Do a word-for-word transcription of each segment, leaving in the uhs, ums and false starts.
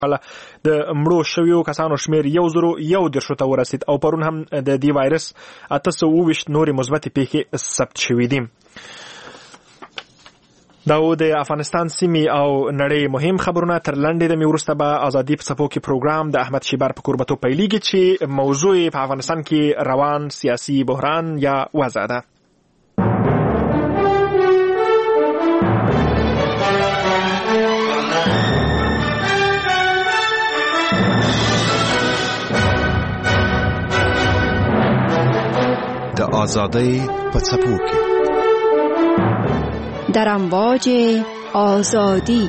د مړو شویو کسانو شمیر یو زرو یو دېرشو ته ورسید او پرون هم د دې وایرس اته سوه اووه ویشت نورې مثبتې پیښې ثبت شوي دي. دا و د افغانستان سیمې او نړۍ مهم خبرونه. تر لنډې دمې وروسته به ازادي په څپو کې پروګرام د احمد شیبر په کوربتوب پیلېږي چې موضوع په افغانستان کې روان سیاسي بحران یا وضع ده. د آزادی په څپو کې در امواج آزادی.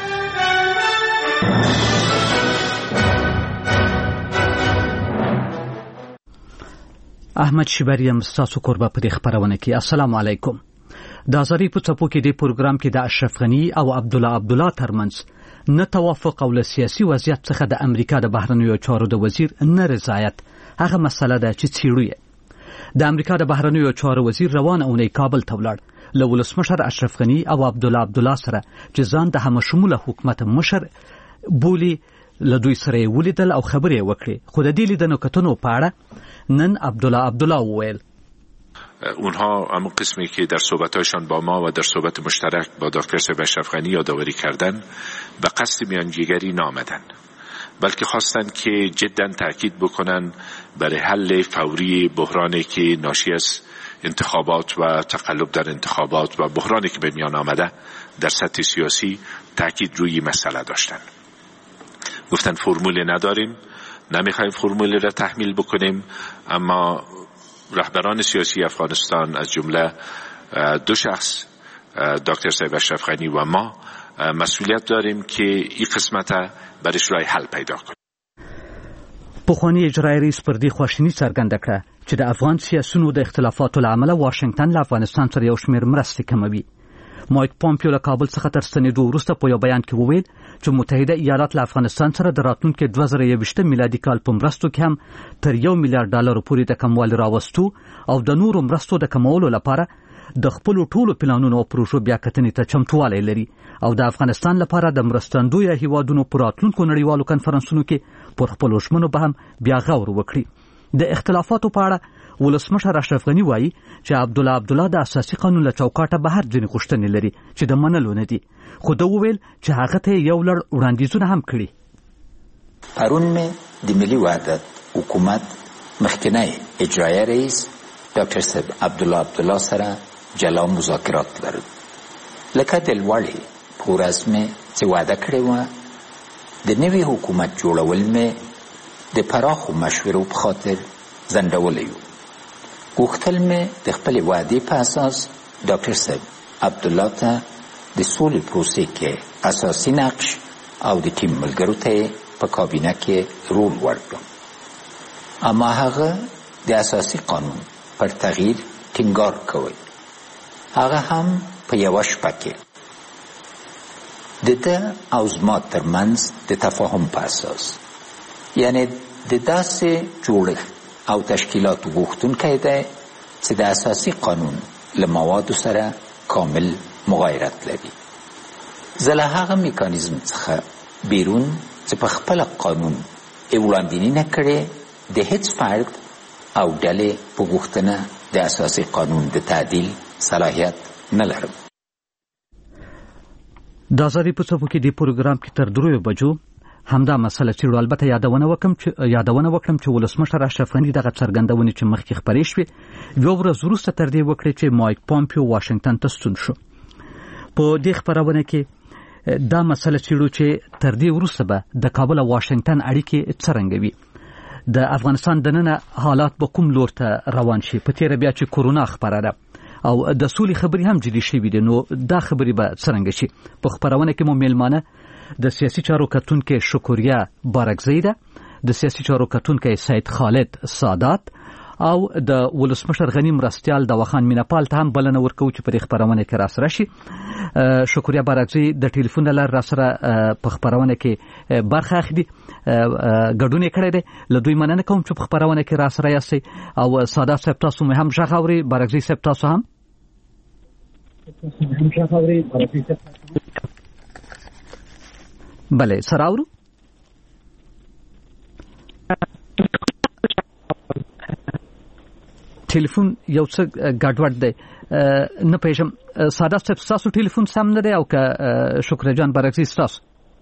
احمد شیبریم ستاسو کوربه په دې خبرونه کې. السلام علیکم. د آزادی په څپو کې د پروګرام کې د اشرف غنی او عبد الله عبد الله ترمنځ نه توافق او له سیاسي وضعیت څخه د امریکا د بهرنیو چارو د وزیر نه رضایت هغه مسله ده چې څیړو د امریکا د بهرنیو چارو وزیر روان اونۍ کابل ته ولاړ له ولسمشر اشرف غنی او عبد الله عبد الله سره چې ځان د همشموله حکومت مشر بولی له دوی سره ولیدل او خبرې وکړي. خو د دې لیدنو کتنو په اړه نن عبد الله عبد الله وویل اونها همون قسمی که در صحبت‌هایشان با ما و در صحبت مشترک با دکتر صاحب اشرف غنی یادآوری کردن به قصد میانجیگری نآمدن، بلکه خواستند که جدا تاکید بکنن برای حل فوری بحرانی که ناشی از انتخابات و تقلب در انتخابات و بحرانی که به میان آمده در سطح سیاسی تاکید روی مسئله داشتن. گفتن فرمول نداریم، نمیخوایم فرمول را تحمیل بکنیم، اما رهبران سیاسی افغانستان از جمله دو شخص دکتر صاحب اشرف غنی و ما مسئولیت داریم که این قسمت برش رای حل پیدا کنیم. پخوانی اجرایی رئیس پر دې خواشیني څرګنده کړه چې د افغان سیاسونو د اختلافاتو له امله واشنگټن له افغانستان سره یو شمېر مرستې کموي. مایک پامپیو له کابل څخه تر ستنېدو وروسته په یو بیان کې وویل چې متحده ایالات له افغانستان سره د راتلونکي دوه زره یوویشتم میلادي کال په مرستو کې هم تر یو میلیارډ ډالرو پورې د کموالي راوستو او د نورو مرستو د کمولو لپاره د خپل ټولو پلانونو او پروژو بیا کتنې ته چمتووالی لري او د افغانستان لپاره د مرستندویه هیوادونو په راتلونکو نړیوالو کنفرانسونو کې پر خپلو ژمنو به هم بیا غور وکړي. د اختلافاتو په اړه ولسمشر اشرف غنی وایي چې عبد الله عبد الله د اساسي قانون له چوکاټه بهر ځینې غوښتنې لري چې د منلو نه دي، خو ده وویل چې هغه ته یو لړ وړاندیزونه هم کړي. پرون مې د ملي وحدت حکومت مخکنی اجرایی رئیس ډاکټر صاحب عبد الله عبد الله سره جلا مذاکرات لرل. لکه د لوړې په ورځ مې چې وعده کړې وه د نوي حکومت جوړول مې د پراخو مشورو په خاطر ځنډولی و. غوښتل مې د خپلې وعدې په اساس ډاکټر صاحب عبدالله ته د سولې پروسې کې اساسي نقش او د ټیم ملګرو ته یې په کابینه کې رول ورکړم، اما هغه د اساسي قانون پر تغییر ټینګار کوي. هغه هم په یوه شپه کې د ده او زما ترمنځ د تفاهم په اساس، یعنی د داسې جوړښت او تشکیلاتو غوښتونکی دی چې د اساسي قانون له موادو سره کامل مغایرت لري. زه له هغه میکانیزم څخه بیرون چې په خپل قانون یې وړاندیني نه کړې د هیڅ فرد او ډلې په غوښتنه د اساسي قانون د تعدیل صلاحیت نه لرم. د آزادي په څپو کې د پروګرام کې تر دریو بجو همدا مسله څیړو. البته یادونه وکم چې یادونه وکړم چې ولسمشر اشرف غنی دغه څرګندونې چې مخکې خپرې شوې یو ورځ وروسته تر دې وکړې چې مایک پامپیو واشنگټن ته ستون شو. په دې خبرونه کې دا مسله څیړو چې تر دې وروسته به د کابل او واشنگټن اړیکې څرنګه وي، د افغانستان دننه حالات به کوم لور ته روان شي. په تیره بیا چې کورونا خپره ده او د سولې خبرې هم جدي شوي دي، نو دا خبرې به څرنګه شي. په خبرونه کې مو میلمانه د سیاسي چارو کتونکي شکوریا بارکزی ده، د سیاسي چارو کتونکي سید خالد سادات او د ولسمشر غنی مرستیال دواخان میناپال ته هم بلنه ورکوي چې په خبرونه کې راسره شي. شکوریا بارکزی د ټلیفون لار راسره په خبرونه کې برخه اخلي، ګډون یې کړی دی. له دوی مننه کوم چې په خبرونه کې راسره یاستئ او سادات صاحب تاسو مې هم غږ اورئ، بارکزی صاحب تاسو هم بله سره اورو. ټلیفون یو څه ګډوډ دی نه پېژم ساده صاحب تاسو ټلیفون سم نه دی او که شکر جان برعکس تاسو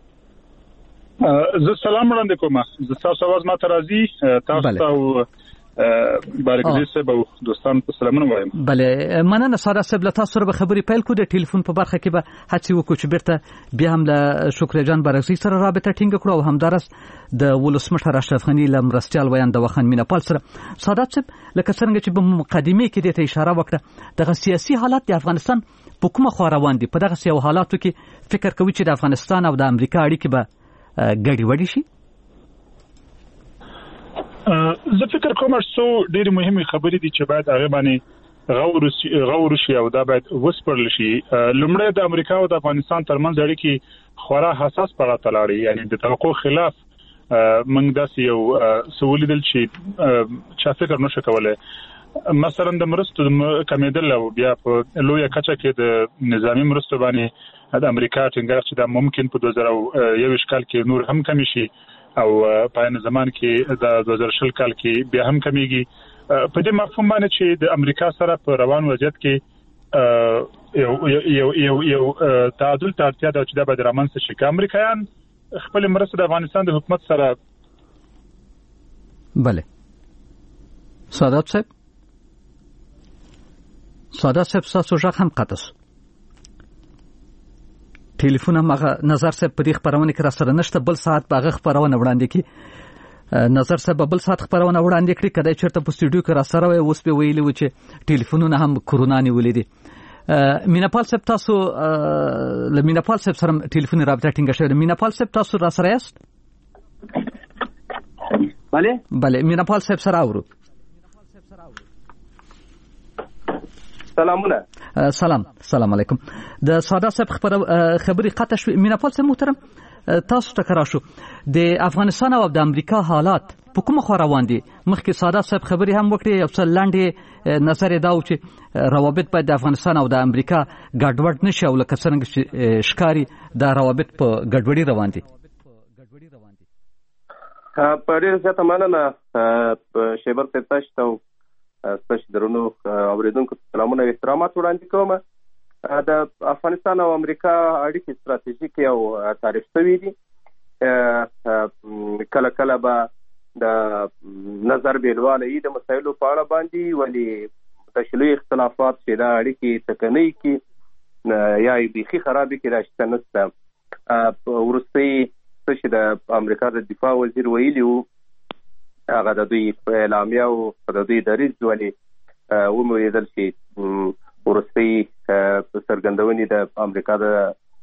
زه سلام وړاندې کوم زه تاسو आवाज ماته راځي تاسو او بارکزي صاحب او دوستان په سلامونه وایم. بله مننه ساده صاحب له تاسو سره به خبرې پیل کړو د ټلیفون په برخه کې به هڅه وکړو چې بیرته بیا هم له شکر جان برعکسي سره رابطه ټینګ کړو او همدارس د ولسمشر اشرف غني له مرستیال ویان د وخان میناپال سره. ساده صاحب لکه څنګه چې په مقدمه کې د ته اشاره وکړه دغه سیاسي حالات د افغانستان په کومه خوا روان دي په دغه سیاسي حالاتو کې فکر کوي چې د افغانستان او د امریکا اړیکې به ګډې وډې شي؟ زه فکر کوم چې ډېر مهمه خبرې دي چې باید هغه باندې غور غور شي او دا باید وسپړل شي. لومړی د امریکا او د افغانستان ترمنځ اړیکې خورا حساس پړاو ته لاړې یعنی د توقع خلاف موږ داسې یو سوال دل چې چا فکر نشو کولای مثلا د مرستو کمیدل او بیا په لویه کچه کې د نظامی مرستو باندې د امریکا ټینګار چې دا ممکن په دوه زره یو کال کې نور هم کمی شي او په ان زمان کې د دوه زره شل کال کې بیا هم کمیږي. په دې مفهوم باندې چې د امریکا سره په روان وضعیت کې یو یو یو یو تعادل ته اړتیا ده چې د بدرمن څخه شي امریکایان خپل مرسته د افغانستان د حکومت سره. بله سادات صاحب سادات صاحب تاسو ژغ هم قطع ټلیفون هم هغه نظر صاحب په دې خبرونه کې را سره نشته بل ساعت په هغه خبرونه وړاندې کې نظر صاحب بل ساعت خبرونه وړاندې کړي کله چیرته په سټوډیو کې را سره وي اوس به ویلي و چې ټلیفونونه هم کورونا نیولې دي. میناپال صاحب تاسو له میناپال صاحب سره ټلیفون رابطه ټینګه شوې میناپال صاحب تاسو را سره یاست؟ بله بله میناپال صاحب سره اورو. سلامونه. سلام سلام علیکم. د ساده صاحب خبري قطع شو میناپال صاحب محترم تاسو ته کرا شو د افغانستان او د امریکا حالات په کومه خوا روان دي؟ مخکې ساده صاحب خبري هم وکړي یو څه لاندې نظر دا و چې روابط باید د افغانستان او د امریکا ګډوډ نشي او لکه څنګه چې ښکاري دا روابط په ګډوډي روان دي. په ډېر زیاته مننه شیبر صاحب تاسو ته ستاسو درنو اوریدونکو سلامونه او احترامات وړاندې کوم. د افغانستان او امریکا اړیکې ستراتیژیک او تعریف شوي دي. کله کله به د نظر بیلواله د مسایلو په اړه باندې ولې تشلیح اختلافات چې دا اړیکې تکنۍ کې یا بیخي خرابې کې راشته نشته. وروستۍ څه چې د امریکا د دفاع وزیر ویلي وو هغه د دوی په اعلامیه او د دوی دریځ ولې وموریدل چې وروستۍ څرګندونې د امریکا د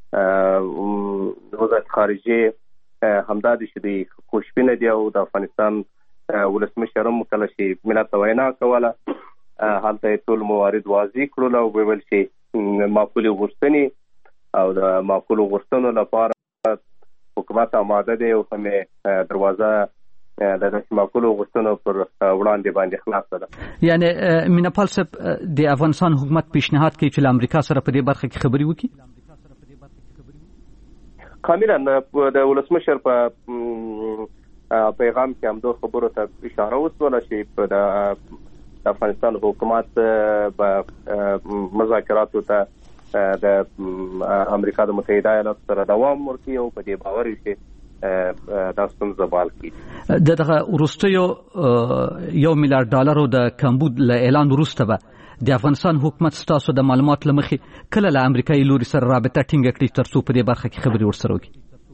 وزارت خارجه همدا د شدي خوشبینه دی او د افغانستان ولسمشر هم کله چې ملت ته وینا کوله هلته ټول موارد واضح کړل او ویل چې معقولې غوښتنې او د معقولو غوښتنو لپاره حکومت آماده دی او هم دروازه د معقولو غوښتنو پر وړاندې باندې خلاصه ده. یعنی میناپال صاحب د افغانستان حکومت پیشنهاد کوي چې له امریکا سره په دې برخه کې خبرې وکړي؟ کاملا د ولسمشر په پیغام کې همدو خبرو ته اشاره وسوله چې د افغانستان حکومت په مذاکراتو ته د امریکا د متحده ایالاتو سره دوام ورکړي او په دې باور وي دا ستونزه بال کړي. دغه وروستیو یو میلیارډ ډالرو د کمبود له اعلان وروسته به د افغانستان حکومت ستاسو د معلومات له مخې کله له امریکایي لوري سره رابطه ټینګه کړي تر څو په دې برخه کې خبرې ورسره وکړي؟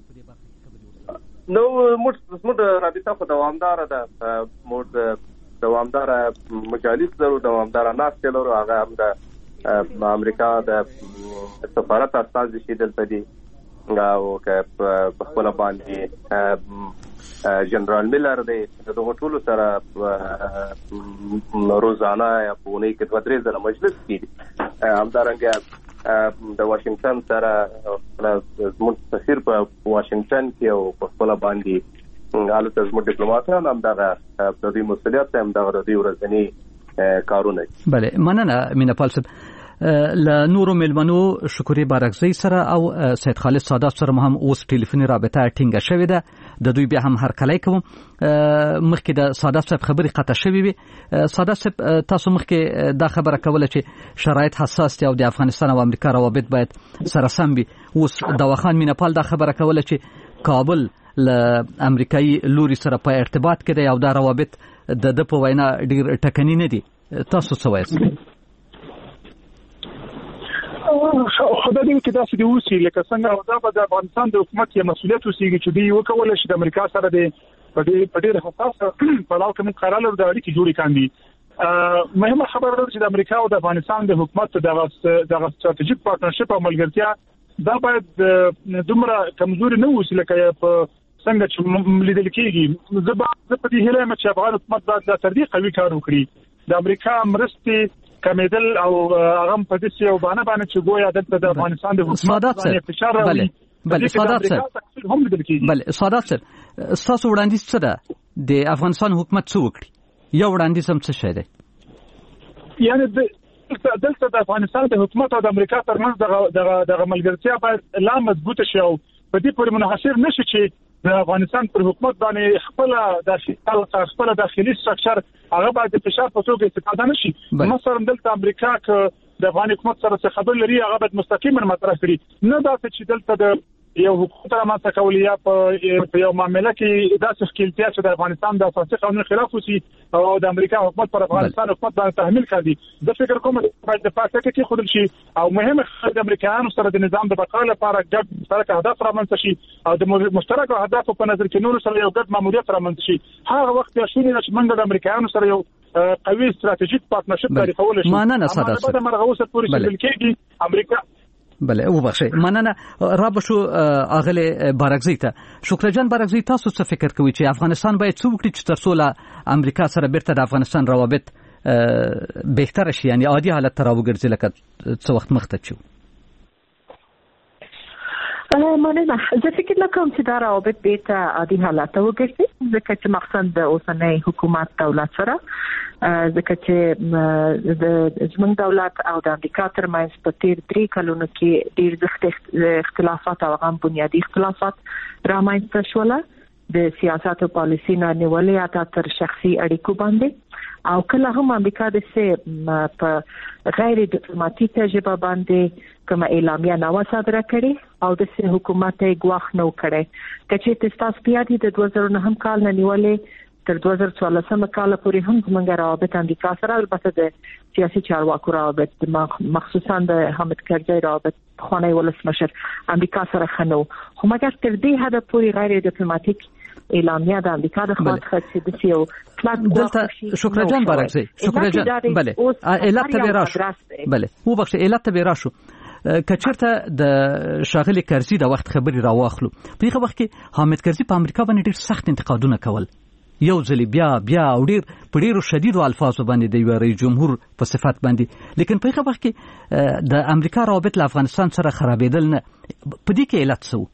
نو موږ رابطه خو دوامداره ده. موږ دوامداره مجالس لرو دوامداره ناستې لرو. هغه هم د امریکا د سفارت استازي چې دلته دي او که په خپل باندې جنرال میلر دی د دغه ټولو سره روزانه یا په اونۍ کې دوه درې ځله مجلس کېږي. همدارنګه د واشنگټن سره زموږ سفیر په واشنگټن کې او په خپل باندې هلته زموږ ډیپلوماټان همدغه د دوی مسؤلیت هم دغه د دوی ورځني کارونه. بله مننه میناپال صاحب. له نورو ملمنو شکوري بارکزی سره او سید خالد سادات سره هم اوس ټلیفوني رابطه ټینګه شوې ده. د دوی بیا هم هرکلی کوم. مخکې د سادات صاحب خبرې قطع شوې وي. سادات صاحب تاسو مخکې دا خبره کوله چې شرایط حساس دي او د افغانستان او امریکا روابط باید سره سم وي. اوس دواخان مینپال دا خبره کوله چې کابل له امریکایي لوري سره په ارتباط کې دی او دا روابط د د په وینا ډیر ټکنی نه دي. تاسو څه وایئ؟ خدای دې وکړي داسې دې وشي لکه څنګه دا به د افغانستان د حکومت یې مسؤلیت وسیږي چې دوی وکولی شي د امریکا سره د په ډېر حساسه پړاو کې موږ قرار لرو د اړیکې جوړې کاندي. مهمه خبره ده چې د امریکا او د افغانستان د حکومت دغه دغه ستراتیژیک پارتنرشپ او ملګرتیا دا باید دومره کمزوري نه وي لکه په څنګه چې لیدل کېږي. زه به په دې هیله یم چې افغان حکومت باید لا تر دې قوي کار وکړي. د امریکا مرستې کمیدل او هغه په دې یو باندې باندې چې ګویا د افغانستان د حکومت باندې فشار راوړي. بله سادات صاحب هم لیدل کېږي. بله سادات صاحب ستاسو وړاندیز څه ده؟ د افغانستان حکومت څه وکړي؟ یو وړاندیز هم څه شی دی؟ یعنی دلته د افغانستان د حکومت او د امریکا ترمنځ دغه دغه ملګرتیا باید لا مضبوطه شي او په دې پورې منحصر نشي چې د افغانستان پر حکومت باندې خپل داخلي خپل داخلي سټرکچر هغه باید د فشار په توګه استفاده نشي. مثلا دلته امریکا ک د افغان حکومت سره خبر لري هغه باید مستقیما مطرح کړي، نه دا چې دلته د یو حکومت رامنځته کول یا په یو معاملې کې داسې ښکېلتیا چې د افغانستان د اساسي قانون خلاف وشي او د امریکا حکومت پر افغانستان حکومت باندې تحمیل کړي. د فکر کوم باید د پاتې کې خودل شي او مهمه د امریکایانو سره د نظام د بقا لپاره ګډ مشترک اهداف رامنځته شي او د مشترک اهداف په نظر کې نور سره یو ګډ ماموریت رامنځته شي. هغه وخت یا شونې چې موږ د امریکایانو سره یو قوي ستراتیژیک پارتنرشپ لري کول شي. مننه ساده د مرغوسه پورې چې بلکې امریکا بله وبخښئ. مننه. را به شو اغلې بارکزی ته. شکر جان بارکزی، تاسو څه فکر کوئ چې افغانستان باید څه وکړي چې تر څو له امریکا سره بیرته د افغانستان روابط بهتره شي، یعنی عادي حالت ته راوګرځي لکه څه وخت مخته چې مننه. زه فکر نه کوم چې دا روابط بیرته عادي حالت ته وګرځي، ځکه چې مقصد د اوسنۍ حکومت دولت سره ځکه چې د زموږ دولت او د امریکا ترمنځ په تیر درې کلونو کې ډېر زیات اختلافات او هم بنیادي اختلافات رامنځته شول. د سیاست او پالیسي نه نیولې اته تر شخصي اړیکو باندې او کله هم امریکا د سه په غیر ډیپلوماټیکه ژبه باندې کوم اعلامیه نو صادره کړي او د سه حکومت یې ګواښ نو کړي. کچې تاسو بیا د دوه زره نهم کال نه نیولې تر دوه زره څوارلسم کال پورې هم زموږ روابط امریکا سره البته د سیاسي چارواکو روابط مخصوصا د حامد کرزي روابط خوانی ولسمشر امریکا سره خنو، خو مګر تر دې حد پورې غیر ډیپلوماټیک اعلامیه د امریکا د خپل خصوصي د سیو پلاټ دلته شکر جان بارکزی. شکر جان بله علت ته راشو. بله وبخښئ علت ته راشو. کچرته د شاغلی کرزي د وخت خبري راواخلو، په هغه وخت کې حامد کرزي په امریکا باندې ډېر سخت انتقادونه کول، یو ځلې بیا بیا او ډېر په ډېرو شدیدو الفاظو باندې د یو رئیس جمهور په صفت باندې، لیکن په هغه وخت کې د امریکا روابط له افغانستان سره خرابېدل نه، په دې کې علت څه و؟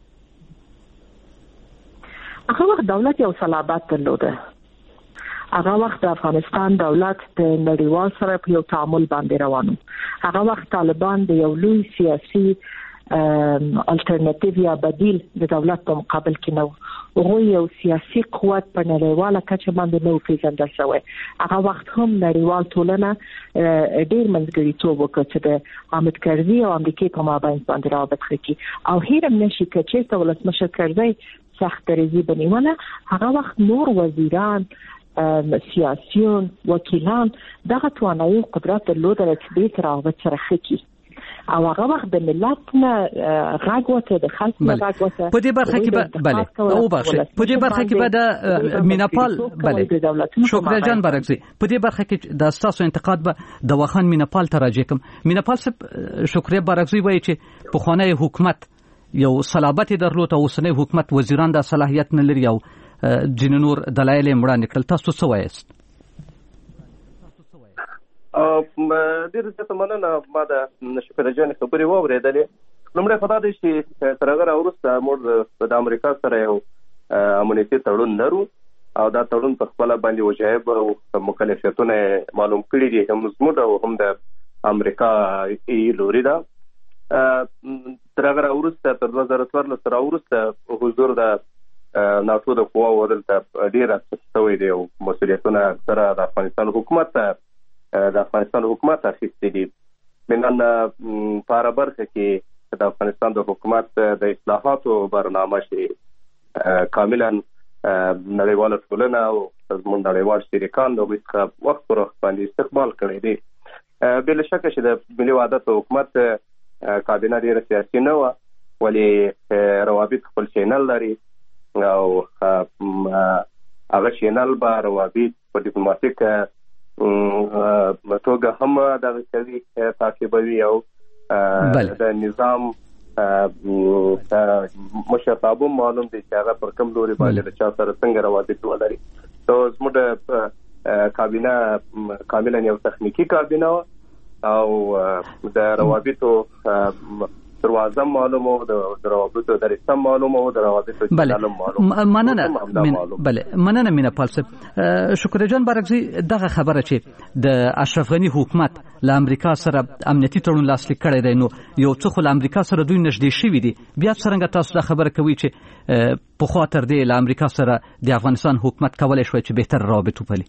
هغه وخت دولت یو صلابت درلوده. هغه وخت د افغانستان دولت د نړیوال سره په یو تعامل باندې روانو. هغه وخت طالبان د یو لوی سیاسي الټرنیټیو یا بدیل د دولت په مقابل کې نو هغه یو سیاسي قوت په نړیواله کچه باندې نو پیژندل شوی. هغه وخت هم نړیوال ټولنه ډېر منځګړیتوب وکړ چې د حامد کرزي او امریکا په مابین باندې روابط وکړي او هیرم نشي چې ولسمشر کرزي سخت دریزي بنیونه. هغه وخت نور وزیران سیاسيون وکیلان دغه توانایي قدرت درلوده چې دې روابط سره خکې او هغه وخت د ملت نه غږ وته د خلک نه غږ وته. په دې برخه کې به بله او بخښه په دې برخه کې به د مینپال بله شکر جان بارکزی په دې برخه کې د تاسو انتقاد به د واخان مینپال ته راځي کوم. مینپال صاحب شکر بارکزی وایي چې په خانه حکومت یو صلابت درلود او اوسنۍ حکومت وزیران د صلاحیت نه لري او جن نور دلایل وړاندې کړل. تاسو څه وایاست؟ ډېر زیاته مننه. ما د شکر جان خبرې واورېدلې. لومړی خو دا دی چې تر هغه راوروسته موږ د امریکا سره یو امنیتي تړون لرو او دا تړون په خپله باندې وجایب او مکلفیتونه معلوم کړي دي، هم زموږ او هم د امریکا ای لوري ده. تر هغه راوروسته تر دوه زره څوارلس راوروسته حضور د ناټو د قواو دلته ډېر شوی دی او مسؤلیتونه اکثره د افغانستان حکومت د افغانستان حکومت اخیستي دي. نن په هره برخه کې د افغانستان د حکومت د اصلاحاتو برنامه چې کاملا نړیواله ټولنه او زموږ نړیوال شریکان د هغوی څخه وخت پر وخت باندې استقبال کړی دی. بې له شکه چې د ملي وحدت حکومت کابینه ډېره سیاسي نه وه، ولې روابط خپل چینل لري او هغه چینل به روابط په ډیپلوماتیک توګه هم دغه کوي، تعقیبوي او د نظام مشرتابه معلوم دی چې هغه پر کوم لوري باندې د چا سره څنګه روابط ولري. نو زموږ کابینه کاملا یو تخنیکي کابینه او د روابطو دروازه معلومه او د روابطو درسته معلومه او د روابطو چلم معلومه. مننه بله مننه مینا پالسه. شکر جان بارکزی، دغه خبره چې د اشرف غنی حکومت له امریکا سره امنیتي تړون لاسلیک کړی دی، نو یو څه خو له امریکا سره دوی نږدې شوي دي، بیا څرنګه تاسو دا خبره کوي چې پخوا تر دې له امریکا سره د افغانستان حکومت کولی شوی چې بهتر روابط وپلي؟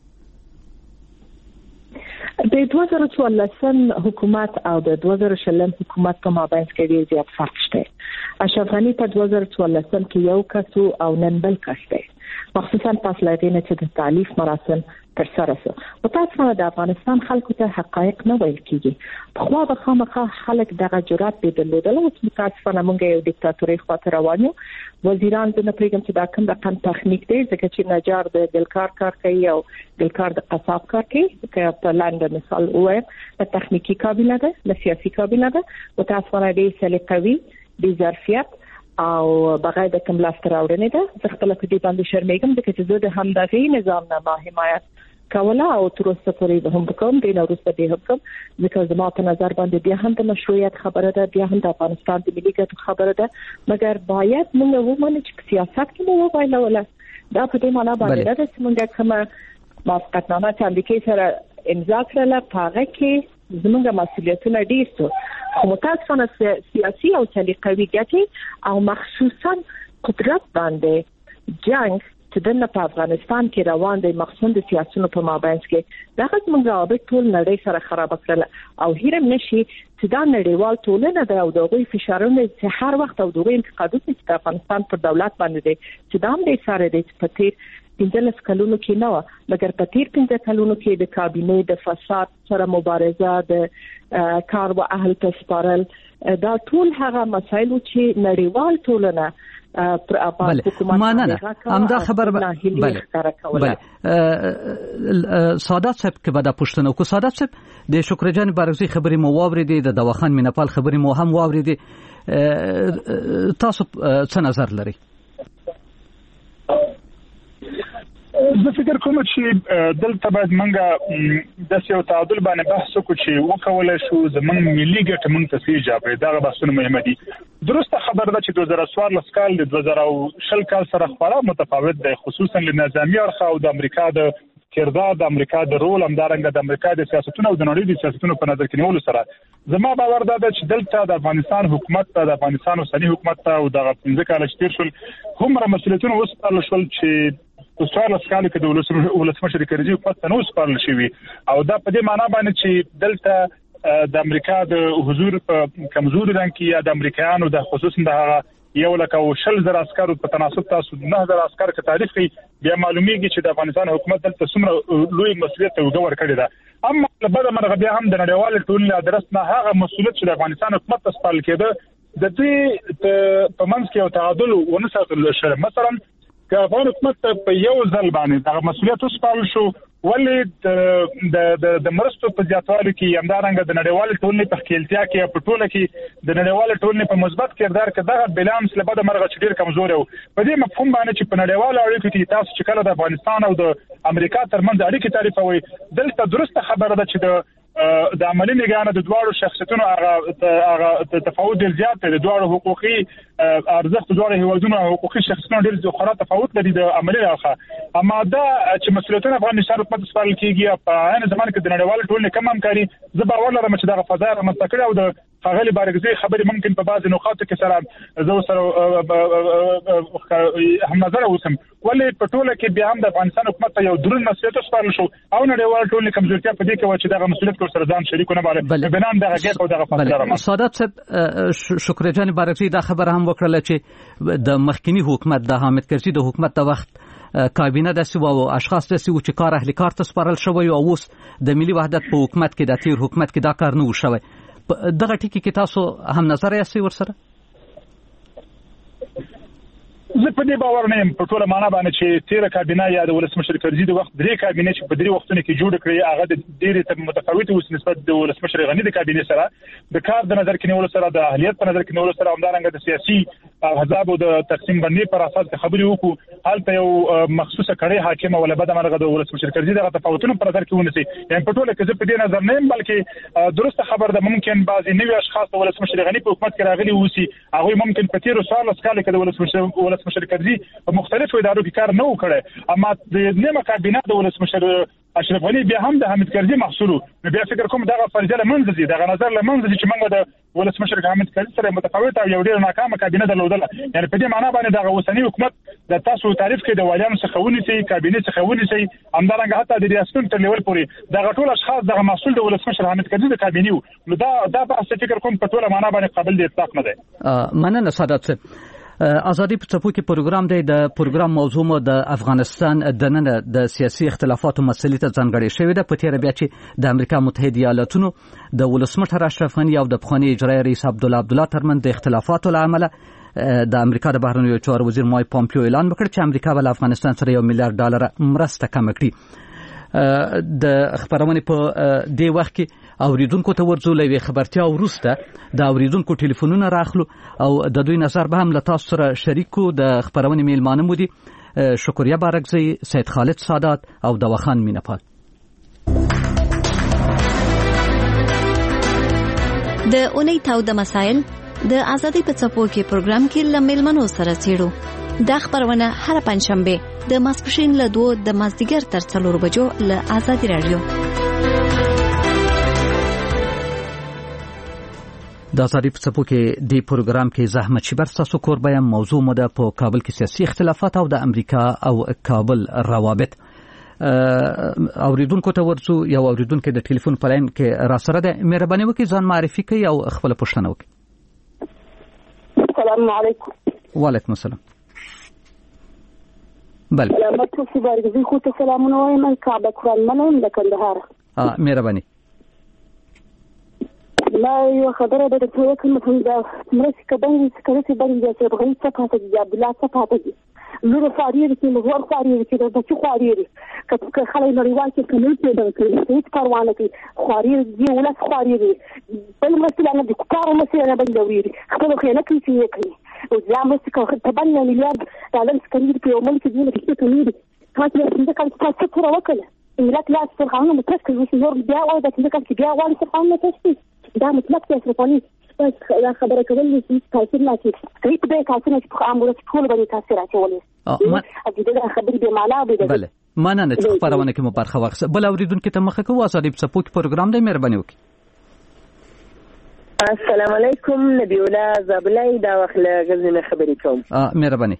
د دوه زره څوارلسم حکومت او د دوه زره شلم حکومت په مابین کې ډېر زیات فرق شته. اشرف غني په دوه زره څوارلسم کې یو کس او نن بل کس دی، مخصوصا پس له دې نه چې د تعلیف مراسم تر سره شو. متاسفانه د افغانستان خلکو ته حقایق نه ویل کیږي. خو به خامخا خلک دغه جرأت به درلودل. اوس متاسفانه موږ یو دیکتاتوري خاطر روان یو. وزیران د نه پرېږم چې دا کوم رقم تخنیک دی، ځکه چې نجار د ګلکار کار کوي او ګلکار د قصاب کار کوي. که په لاندې مثال ووایم، د تخنیکي کابینه ده، د سیاسي کابینه ده. متاسفانه ډېر سلیقوي، د ظرفیت او بغیر د کوم لاسته راوړنې ده. زه خپله په دې باندې شرمېږم، ځکه چې زه د همدغې نظام نه ما حمایت کوله او تر اوسه پورې به هم وکړم، دې نه وروسته به هم کوم، ځکه زما په نظر باندې بیا هم د مشروعیت خبره ده، بیا هم د افغانستان د ملي ګټو خبره ده. مګر باید موږ ومنو چې په سیاست کې مو وبایلوله. دا په دې معنا باندې ده چې موږ کومه موافقتنامه چې امریکا سره امضا کړله، په هغه کې زموږ مسؤلیتونه ډېر څو، خو متاسفانه سیاسي او سلیقوي ګټې او مخصوصا قدرت باندې جنگ چې دنه په افغانستان کې روان دی، مخصوصا د سیاسيونو په مابین کې دغه زموږ روابط ټول نړۍ سره خراب کړل. او هیرم نشي چې دا نړیوال ټولنه ده او دغه فشارونه چې هر وخت او دغه انتقادونه چې افغانستان پر دولت باندې دي چې دا هم د سره دي چې په تیر پنځلس کلونو کې نه و، مګر په تیر پنځه کلونو کې د کابینې د فساد سره مبارزه، د کار و اهل تسپارل، دا ټول هغه مسایل چې نړیوال ټولنه بله مننه. همدا خبر بله بله سعادت صاحب که به دا پوښتنه وکړو. سعادت صاحب د شکر جان بارکزي خبرې مو واورېدې، د دواخان مینپال خبرې مو هم واورېدې، تاسو څه نظر لرئ؟ زه فکر کوم چې دلته باید موږ د یو تعادل باندې بحث وکړو چې وکولای شو زموږ ملي ګټې موږ ته څه ایجابوي. دغه بحثونه مهمه دي. درسته خبره ده چې دوه زره څوارلس کال د دوه زره شل کال سره خورا متفاوت دی، خصوصا له نظامي اړخه او د امریکا د کردار، د امریکا د رول، همدارنګه د امریکا د سیاستونو او د نړۍ د سیاستونو په نظر کې نیولو سره زما باور ده چې دلته د افغانستان حکومت ته، د افغانستان اوسني حکومت ته او دغه پنځه کاله چې تېر شول هومره مسؤلیتونه وسپارل شول چې په څوارلس کالو کې د ولسمشر کرزي حکومت ته نه وسپارل شوي. او دا په دې معنا باندې چې دلته د امریکا د حضور په کمزوري رنګ کې یا د امریکایانو د خصوصا د هغه یو لکه او شل زر عسکرو په تناسب تاسو نه زر عسکر که تاریخ بیا معلومیږي چې د افغانستان حکومت دلته څومره لوی مسؤلیت ته وګور کړی ده. اما له بده مرغه بیا هم د نړیوال ټولنې ادرس نه هغه مسؤلیت چې د افغانستان حکومت ته سپارل کېده د دې په منځ کې یو تعادل ونه ساتل شوی. مثلا که افغان حکومت په یو ځل باندې دغه مسؤلیت وسپارل شو، ولې د د مرستو په زیاتوالي کې همدارنګه د نړیوال ټولنې په ښکېلتیا کې په ټوله کې د نړیوال ټولنې په مثبت کردار کې دغه بیلانس له بده مرغه چې ډېر کمزور و. په دې مفهوم باندې چې په نړیوالو اړیکو کې تاسو چې کله د افغانستان او د امریکا ترمنځ اړیکې تعریفوي، دلته درسته خبره ده چې د د عملي نگرانه د دواړو شخصیتونو هغه تفاوت ډیر زیات دی. د دواړو حقوقي ارزښت د دواړو هیوادونو حقوقي شخصیتونو ډیر خورا تفاوت لري د عملي اړخه. اما دا چې مسؤلیتونه افغانستان حکومت سپارل کیږي په عین زمان کې د نړیوال ټولنې کم همکاري، زه باور لرم چې دا فضا رامنځته کړې او د ښاغلي بارګزي خبرې ممکن په بعض نقاطو کې سره زه سره هم نظر اوسم، ولې په ټوله کې بیا هم د افغانستان حکومت ته یو دروند مسؤلیت سپارل شو او نړیوال ټولنې کمزورتیا په دې کې و چې دغه مسؤلیت کو سره ځان شریکونه باندې بنان دغه کې او دغه فاصله رامنځته. سعادت صاحب شکر جان بارګزي دا خبره هم وکړه چې د مخکنی حکومت د حامد کرزي د حکومت د وخت کابینه د سیو او اشخاص د سیو چې کار اهلي کار ته سپارل شوی او اوس د ملي وحدت په حکومت کې د تیر حکومت کې دا کار نه وشوي. دغه ټکی کې تاسو هم نظر یې ورسره؟ زه په دې باور نه یم په ټوله معنا باندې چې تیره کابینه یا د ولسمشر کرزي د وخت درې کابینه چې په درې وختونو کې جوړ کړې هغه د ډېرې متفاوتې اوس نسبت د ولسمشر غني د کابینه سره د کار د نظر کې نیولو سره د اهلیت په نظر کې نیولو سره همدارنګه د سیاسي احزاب او د تقسیم بندي پر اساس خبرې وکړو. هلته یو مخصوصه کړي حاکم ولا بده مرغه د ولسمشر کرزي دغه تفاوتونه پر نظر کې ونیسي. یعنی په ټوله کې زه په دې نظر نه یم، بلکې درسته خبر ده ممکن بعضی نوي اشخاص د ولسمشر غني په حکومت کې راغلي وسی، هغه ممکن په تیرو سالو سکاله کې د ولسمشر ولسمشر کرزي په مختلفو ادارو کې کار نه وکړي. اما د نیمه کابینه د ولسمشر اشرف غني بیا هم د حامد کرزي محصول، نو بیا فکر کوم دغه فرضیه لمنځه ځي، دغه نظر لمنځه ځي چې موږ د ولسمشر حامد کرزي سره متفاوته او یو ډېر ناکامه کابینه درلودله. یعنی په دې معنا باندې دغه اوسنی حکومت د تاسو تعریف کې د والیانو څخه ونیسي، کابینه څخه ونیسي، همدارنګه حتی د ریاستونو تر لیول پورې دغه ټول اشخاص دغه محصول د ولسمشر حامد کرزي د کابینه وو. نو دا دا بحث فکر کوم په ټوله معنا باندې قابل د اطلاق نه دی. مننه سعادت صاحب. ازادي په څپو کې پروګرام دی. د پروګرام موضوع مو د افغانستان د نن د سیاسي اختلافاتو مسلې ته ځانګړې شوې ده. په تیر بیا چې د امریکا متحده ایالاتونو د ولسمشر اشرف غني او د پخوانی اجرایي رئیس عبدالله عبدالله ترمن د اختلافاتو له امله د امریکا د بهرنیو چارو وزیر مایک پامپیو اعلان وکړ چې امریکا ول افغانستان سره یو میلیارډ ډالر مرسته کم کړي. د خبرونه په دې وخت کې اوریدونکو ته ورزو لوي خبرتیا ورسته د اوریدونکو ټلیفونونه راخلو او د دوی نظر به هم له تاسو سره شریکو. د خبرونه میلمانه مو دي شکریا بارګزي، سید خالد سادات او دواخان مینپال. د اونۍ تاو د مسائل د ازادي په څپو کې پروګرام کې لملمنو سره چیرو. دا خبرونه هر پنځشنبه د ماسپښین له دوه د مازدیګر تر څلور بجو له ازادي رادیو. د ازادي په څپو کې د پروګرام کې زحمت شبر تاسو کوربه موضوع مو ده په کابل کې سیاسي اختلافات او د امریکا او کابل روابط. اوریدونکو ته ورڅو یو اوریدونکو د ټلیفون په لاین کې را سره ده. مهرباني وکړئ ځان معرفي کړئ او خپل پوښتنه وکړئ. السلام علیکم. وعلیکم السلام. بله. سلامت اوسئ بارګزي، خو ته سلامونه وایم. کعبه قرآن منم د کندهار. اه مهرباني. ما یو خبره ده چې کوم څه د مرسته کوي چې کله چې باندې چې بغیر څه پاتې دي عبد الله څه پاتې دي نور فاریر کې نور فاریر کې د څه فاریر کله خلک نړیوال کې کومې څه د هیڅ کاروانه کې فاریر دی ولا فاریر بل مثلا د کارو مثلا باندې ویری خپل خو نه کوي چې کوي او ځم چې په باندې میلیارډ ډالر سکریر په عمل کې دی چې کوي تاسو څنګه کله تاسو سره وکړه ملت لا څرخانه مترکز وي نور بیا وای د څنګه کې بیا وای څرخانه تاسو دا مطلب چې افغاني بس خبره کول چې تاثیر نه کوي کوي په تاسو نه په امور کې ټول باندې تاثیر اچولې ا دې خبرې به معنا به بله مننه چې خبرونه کې مو برخه واخصه. بل اوریدونکو ته مخه کوو ازادي په سپوک پروګرام دی. مهرباني وکړئ. السلام علیکم. نبی الله زابلای دا وخت غزنه خبرې کوم. ا مهرباني.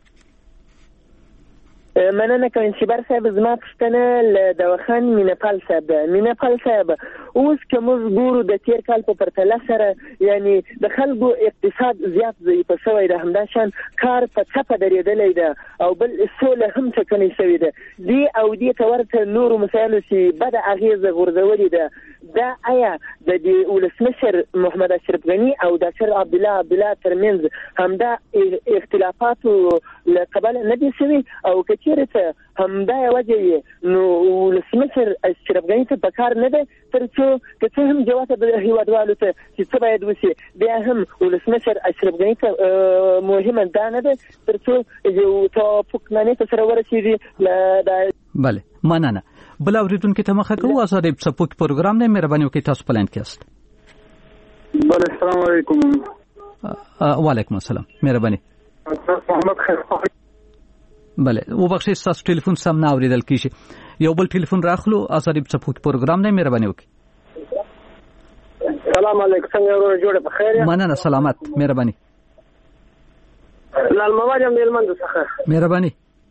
مننه کوم چې بر صاحب زما پښتنه ل دواخان مینپال صاحب مینپال صاحب اوس کوم ګورو د تیر کال په پرتله سره یعنی د خلکو اقتصاد زیات ضعیف شوی ده، همدا شان کار په څپه درېدلې ده او بل سوله هم څکني شوی ده. دی او دی تورته نور مسایل چې بد اغیزه غورځولې ده. دا آیا د دې ولسمشر محمد اشرف غني او د شر عبد الله عبد الله ترمنځ همدا اختلافات لقبل نه دي شوی او چیرته همدا وجه نو ولسمشر اشرف غني ته پکار نه ده ترڅو که څه هم جواب د هیوادوالو ته چې څه باید وشي بیا هم ولسمشر اشرف غني ته مهمه ده نه ده ترڅو یو توافق نه سره ورسیږي. بله مننه. بل اوریدونکو ته مخه کوو آزادۍ په څپو کې پروګرام دی. مهرباني وکړئ تاسو په لاین کې یاست. بله السلام علیکم. وعلیکم السلام. مهرباني. محمد خیر. بله وبخښئ ستاسو ټلیفون سم نه اورېدل کېږي. یو بل ټلیفون راخلو. آزادۍ په څپو کې پروګرام دی. مهرباني وکړئ. سلام علیکم. څنګه ورور جوړه په خیر یا؟ مننه سلامت. مهرباني. لال مواد یم میلمند څخه. مهرباني.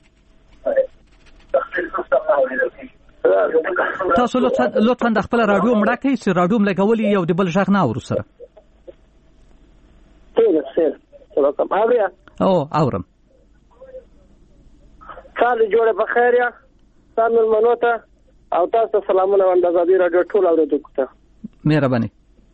تاسو لطفا لطفا د خپل رادیو مړه کړئ چې رادیو م لګولي یو د بل غږ نه اورو سره. ټیک سر. سلام اوریا. او اورم. سال جوړه په خیر یا؟ سلام میلمنو ته او تاسو سلامونه وند آزادۍ رادیو ټول اوریدونکو ته. مهرباني.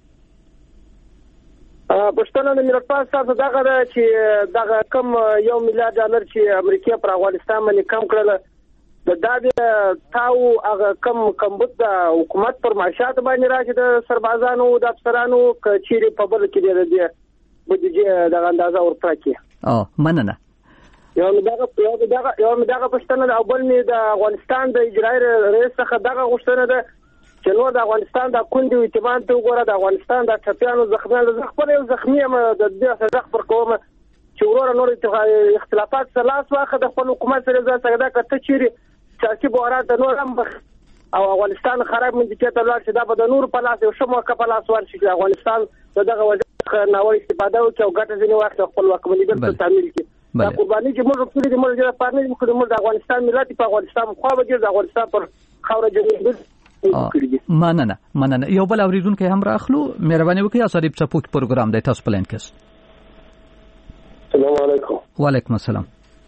پښتنه د ملت پاس تاسو دغه چې دغه کم یو میلیارډ ډالر چې امریکا پر افغانستان باندې کم کړل د دادې تاو هغه کم کمبود د حکومت پر معاشات باندې راځي د سربازانو د افسرانو کچيري په بل کې دی بودیجه دغه اندازه ورته کې. او مننه. یو دغه یو دغه یو دغه پښتنه د اول می د افغانستان د اجرایي رئیس څخه دغه غوښتنه ده چې نور د افغانستان د کندې اعتماد ته وګوره د افغانستان د ټپیانو زخمیانو د خپل یو زخمی م د دې څخه پر کومه چې ورور نور اختلافات سره لاس واخه د خپل حکومت سره ځا څنګه دا کته چیرې سیاسي بحران د نور هم او افغانستان خراب منځکې ته لاړ شي دا به د نور په لاس یو شمو په لاس ورشي چې افغانستان دغه وجه ناوړه استفاده وکړي او ګټه ځینې وخت خپل واکمنۍ ګټه شامل کړي. دا قرباني چې موږ خپل د موږ د پارنې موږ د افغانستان ملت په افغانستان خو به د افغانستان پر خاوره جوړېږي. مننه مننه. یو بل اوریدونکو هم راخلو. مهرباني وکړئ آزادۍ په څپو کې پروګرام دی. تاسو په لاین کې. السلام علیکم. وعلیکم السلام.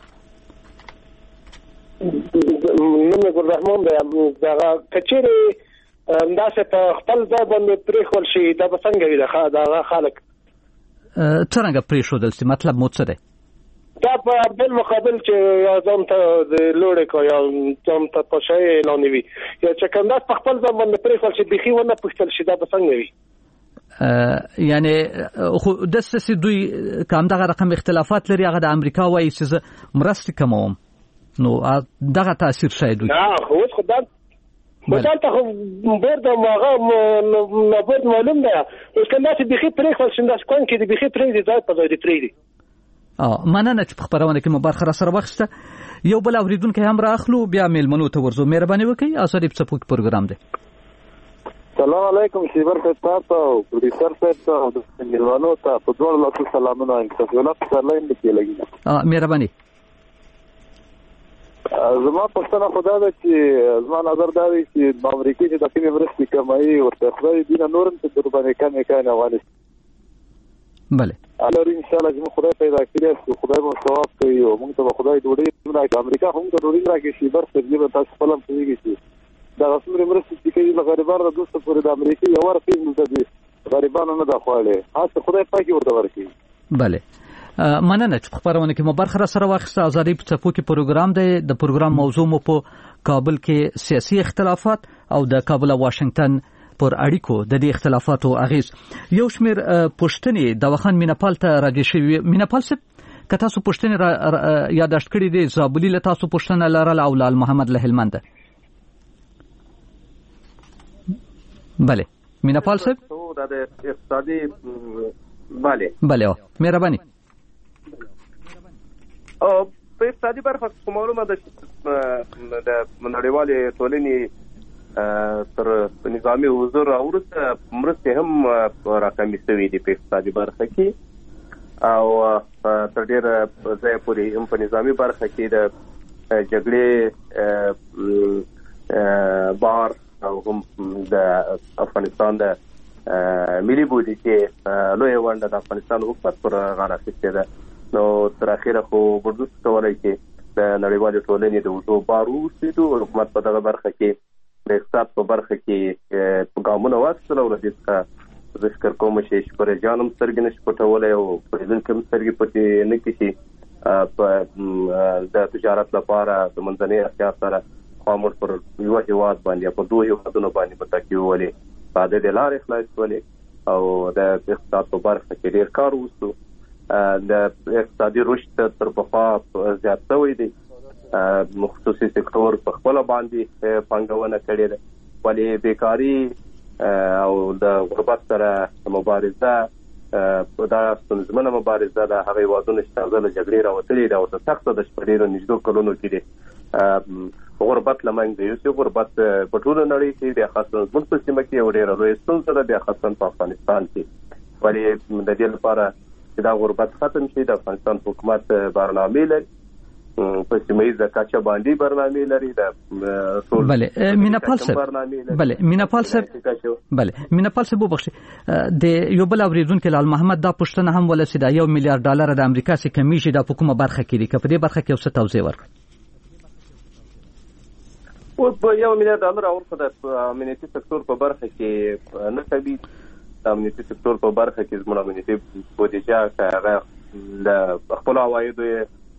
نوم ګل رحمان دی. دغه کچېرې انداسه په خپل ځای باندې پریښول شي دا به څنګه وي دغه خلک څنګه پریښودل شي مطلب مو څه دی؟ دا په بل مقابل چې یا ځم ته د لوړې کو یا ځم ته په شی اعلانوي یا چې کوم داس په خپل ځای باندې پریښول شي بيخي ونه پښتل شي دا به څنګه وي؟ یعنی خو د سسي دوی کوم دغه رقم اختلافات لري هغه د امریکا وایي چې مرستې کوم نو دغه تاثیر شاید وي. نه خو خدای مثلا ته بیر د ماغه نبود معلوم ده اوس کنده چې بيخي پریښول شي داس کوم کې د بيخي پرې دي ځای په ځای دی پرې دي. اه مننه چې په خبرونه کې مبارک را سره وخته. یو بل اوریدونکو هم راخلو بیا میلمنو ته ورزو. مهرباني وکړئ آزادۍ په څپو کې پروګرام دی. سلام علیکم شیبر صاحب ته او پروډوسر صاحب ته او د میلمنو ته په ډول لاسو سلامونه وایم. تاسو ولې په لاین کې لګی؟ اه مهرباني. زما پښتنه خدا ده چې زما نظر دا دی چې د امریکای چې د کومې مرستې کمایي ورته خدای دې نورم ته در باندې کمې کانه افغانستان. بله الله ان شاء الله چې خدای پیدا کړی او خدای مو ثواب کوي او موږ ته خدای ډوډۍ راکړي. امریکا هم ته ډوډۍ راکړي شي بر څه به تاسو خپلم پوهیږئ چې دا رسمي مرستې چې کوي د غریبانو د دوست پورې د امریکا یو ورته موږ ته غریبانو نه دا خواړي هڅه خدای پاکي ورته ورکړي. بله مننه چې خبرونه کې مبارک را سره واخسته. آزادۍ په څپو کې پروګرام دی. د پروګرام موضوع مو په کابل کې سیاسي اختلافات او د کابل او واشنگټن پر اړیکو د دې اختلافاتو اغیز. یو شمیر پښتنې د وخان مینپال ته راځي شوی. مینپال څه که تاسو پښتنې یاداشت کړی دی زابلی له تاسو پښتنه لرل او لال محمد له هلمند. بله مینپال څه دا د اقتصادي bale bale o مهرباني او په اقتصادي برخه کې معلومه ده د نړیوالې ټولنې تر نظامی حضور اورته مرسته هم راکمې شوې دي په اقتصادي برخه کې او تر ډیره ځای پورې هم په نظامی برخه کې د جګړې بار او هم د افغانستان د ملي بودیجه لوی ونده د افغانستان حکومت پر غاړه اخیستې ده. نو تر اخره خو بردوس کولای شي د نړیوالې ټولنې د وټو بارو سیدو حکومت په دغه برخه کې د اقتصاد په برخه کې ګامونه واخیستل او د دې څخه ذکر کوم چې پر جانم سترګې نشي پټولای او په دې کې سترګې پټې نه کیږي په د تجارت لپاره د منځنۍ اسیا سره خامور پر یو هیواد باندې په دوه هیوادونو باندې پټاکي ولې پاده د لارې خلاص ولې او د اقتصاد په برخه کې ډېر کار وشو. د اقتصادي رشد تر پخوا زیات شوی دی خصوصي سکتور په خپل باندې پانګونه کړې ده، ولې بیکاری او د غربت سره مبارزه دا ستونزمنه مبارزه ده. هغه هیوادونه چې تازه له جګړې راوتلي دي او سخته د شپږ نږدې کلونو کې دي غربت لمنځه یوسي. غربت په ټوله نړۍ کې د خاصه زموږ په سیمه کې ډېره لویه ستونزه ده، د خاصه په افغانستان کې. ولې د دې لپاره چې دا غربت ختم شي د افغانستان حکومت برنامه لري، په سیمایي کچا باندې برنامه لري د ټول. بله میناپال صاحب، بله میناپال صاحب، بله میناپال صاحب وبخښئ، د یو بل اوریدونکو لال محمد دا پوښتنه هم ولسی دا یو میلیارډ ډالر د امریکا څخه کمیږي د حکومت برخه کې دي، که په دې برخه کې اوسه توضیح ورکړئ. او په یو میلیارډ ډالر اورخه د امنیتي سکتور په برخه کې نه کوي. د امنیتي سکتور په برخه کې زموږ امنیتي بودیجه هغه د خپل عوایدو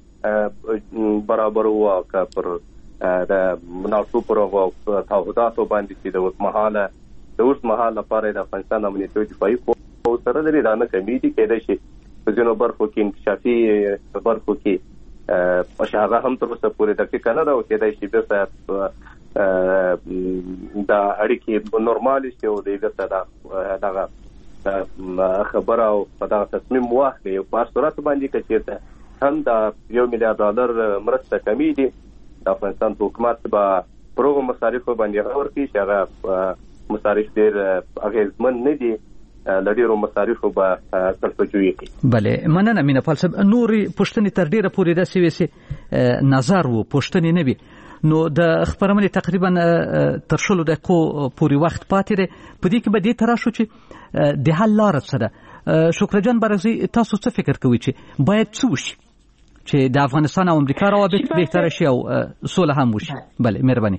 برابر وو که پر د مناسب پروغو تعهداتو باندې چې د اوسمهاله د اوسمهاله لپاره د افغانستان امنیتي دفاعي قوه سره لري دا نه کمیږي. کېدای شي په ځینو برخو کې انکشافي برخو کې په شاغه هم تر اوسه پورې دقیقه نه ده او کېدای شي بېرته دا اړیکې نورمالې شي او د بېرته دغه خبره او په دغه تصمیم واخلي. په هر صورت باندې که چېرته هم دا یو میلیارډ ډالر مرسته کمی دي، د افغانستان حکومت به پر هغو مصارفو باندې غور کوي چې هغه مصارف ډېر اغېزمن نه دي، له ډېرو مصارفو به تلفجوي کوي. بله مننه میناپال صاحب. نورې پوښتنې تر ډېره پورې داسې وې چې نظر و پوښتنې نه وي، نو د خبرونې تقریبا تر شلو دقیقو پورې وخت پاتې دی. په دې کې به دې ته راشو چې د حل لاره څه ده. شکرجان برزي تاسو څه فکر کوئ چې باید څه وشي چې د افغانستان او امریکا روابط بهتر شي او سوله هم وشي؟ بله مهرباني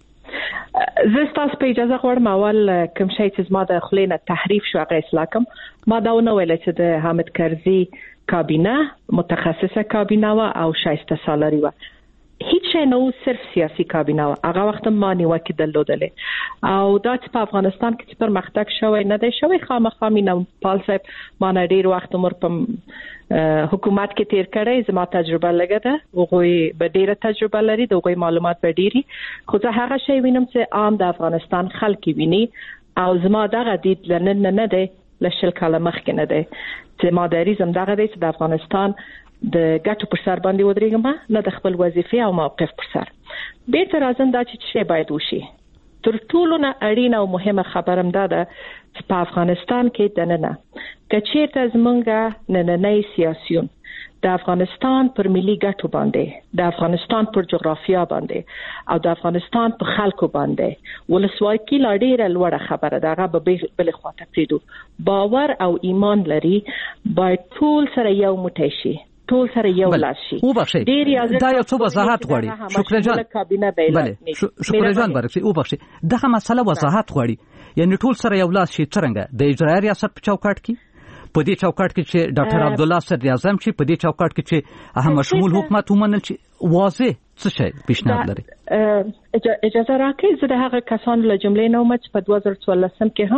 وبخښئ. زه ستاسو په اجازه غواړم اول کوم شی چې زما د خولې نه تحریف شو هغه اصلاح کړم. ما دا ونه ویل چې د حامد کرزي کابینه متخصصه کابینه وه او شایسته سالاري وه، هیڅ شی نه و، صرف سیاسي کابینه وه. هغه وخت ما نیوکې درلودلې او دا چې په افغانستان کې چې پرمختګ شوی نه دی شوی، خامخا میناپال صاحب ما نه ډېر وخت عمر په حکومت کې تیر کړی، زما تجربه لږه ده، هغوی به ډېره تجربه لري، د هغوی معلومات به ډېري، خو زه هغه شی وینم چې عام د افغانستان خلک ویني او زما دغه دید له نن نه دی، له شل کاله مخکې نه دی. چې ما دریځم دغه دی چې د افغانستان د ګټو پر سر باندې ودرېږم، نه د خپل وظیفې او موقف پر سر. بیرته راځم دا چې څه باید وشي. تر ټولو نه اړینه او مهمه خبره هم دا ده چې په افغانستان کې دننه که چیرته زمونږ نننی سیاسیون د افغانستان پر ملي ګټو باندې، د افغانستان پر جغرافیا باندې او د افغانستان په خلکو باندې ولسواکي لا ډېره لوړه خبره ده، هغه به بلې خواته پرېږدو، باور او ایمان لري، باید ټول سره یو موټی شي، ټول سره یو لاس شي. وبخښئ دا یو څه وضاحت غواړي. شکرجان بله شکرجان برکشي وبخښئ دغه مسله وضاحت غواړي، یعنی ټول سره یو لاس شي څرنګه د اجرایي ریاست په چوکاټ کې، په دې چوکاټ کې چې ډاکټر عبدالله صدر اعظم شي، په دې چوکاټ کې چې هم شمول حکومت ومنل شي، واضح څه شی پیشنهاد لري؟ اجازه راکړئ زه د هغه کسانو له جملې نه وم چې په دوه زره څوارلسم کې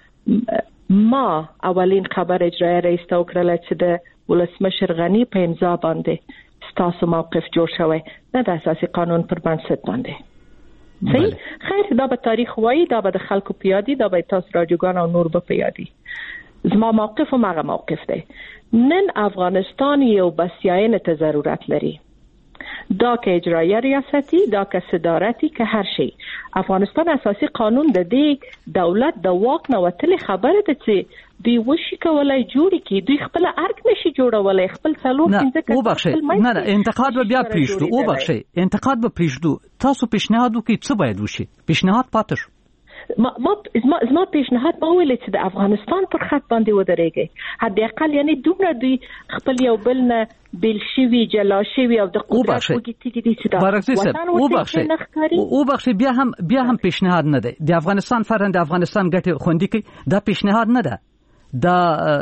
هم ما اولین خبر اجرایي رئیس ته وکړله چې د ولسمشر غني په امضا باندې ستاسو موقف جوړ شوی، نه د اساسي قانون پر بنسټ باندې. صحیح؟ خیر دا به تاریخ وایي، دا به د خلکو په یادي، دا به تاسو راډیوګان او نور به په یادي. زما موقف هم هغه موقف دی. نن افغانستان یو بسیاینه ته ضرورت لري، دا که اجرایه ریاستی، دا که صدارتی، که هر شی. افغانستان اساسي قانون د دې دولت د واک نه وتلې خبره ده چې دوی وشي کولای جوړ کړي، دوی خپل ارګ نشي جوړولای، خپل څلور پنځه کسان. وبخښئ نه نه انتقاد به بیا پریږدو، وبخښئ انتقاد به پریږدو. تاسو پیشنهاد وکړئ څه باید وشي، پیشنهاد پاتې شو. ما ما زما پیشنهاد ما ویل چې د افغانستان پر خط باندې ودرېږي، حداقل یعنی دومره دوی خپل یو بل نه بیل شوي، جلا شوي او د قدرت وګټي دي چې دا وبخښئ وبخښئ بیا هم بیا هم پیشنهاد نه دی. د افغانستان فرهنګ د افغانستان ګټې خوندي کوي، دا پیشنهاد نه ده، دا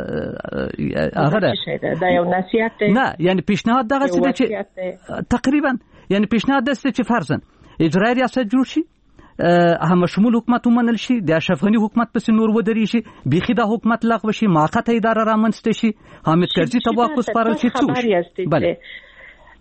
هغه ده، دا یو نصیحت دی. نه یعنی پیشنهاد دغه څه دی چې تقریبا یعنی پیشنهاد دسته چې فرضاً اجرایي ریاست جوړ شي، هم شمول حکومت ومنل شي، د اشرف غني حکومت پسې نور ودرې شي، بيخي د حکومت لغوه شي، موقته اداره رامنځته شي، حامد کرزي ته واک وسپارل شي. څه بله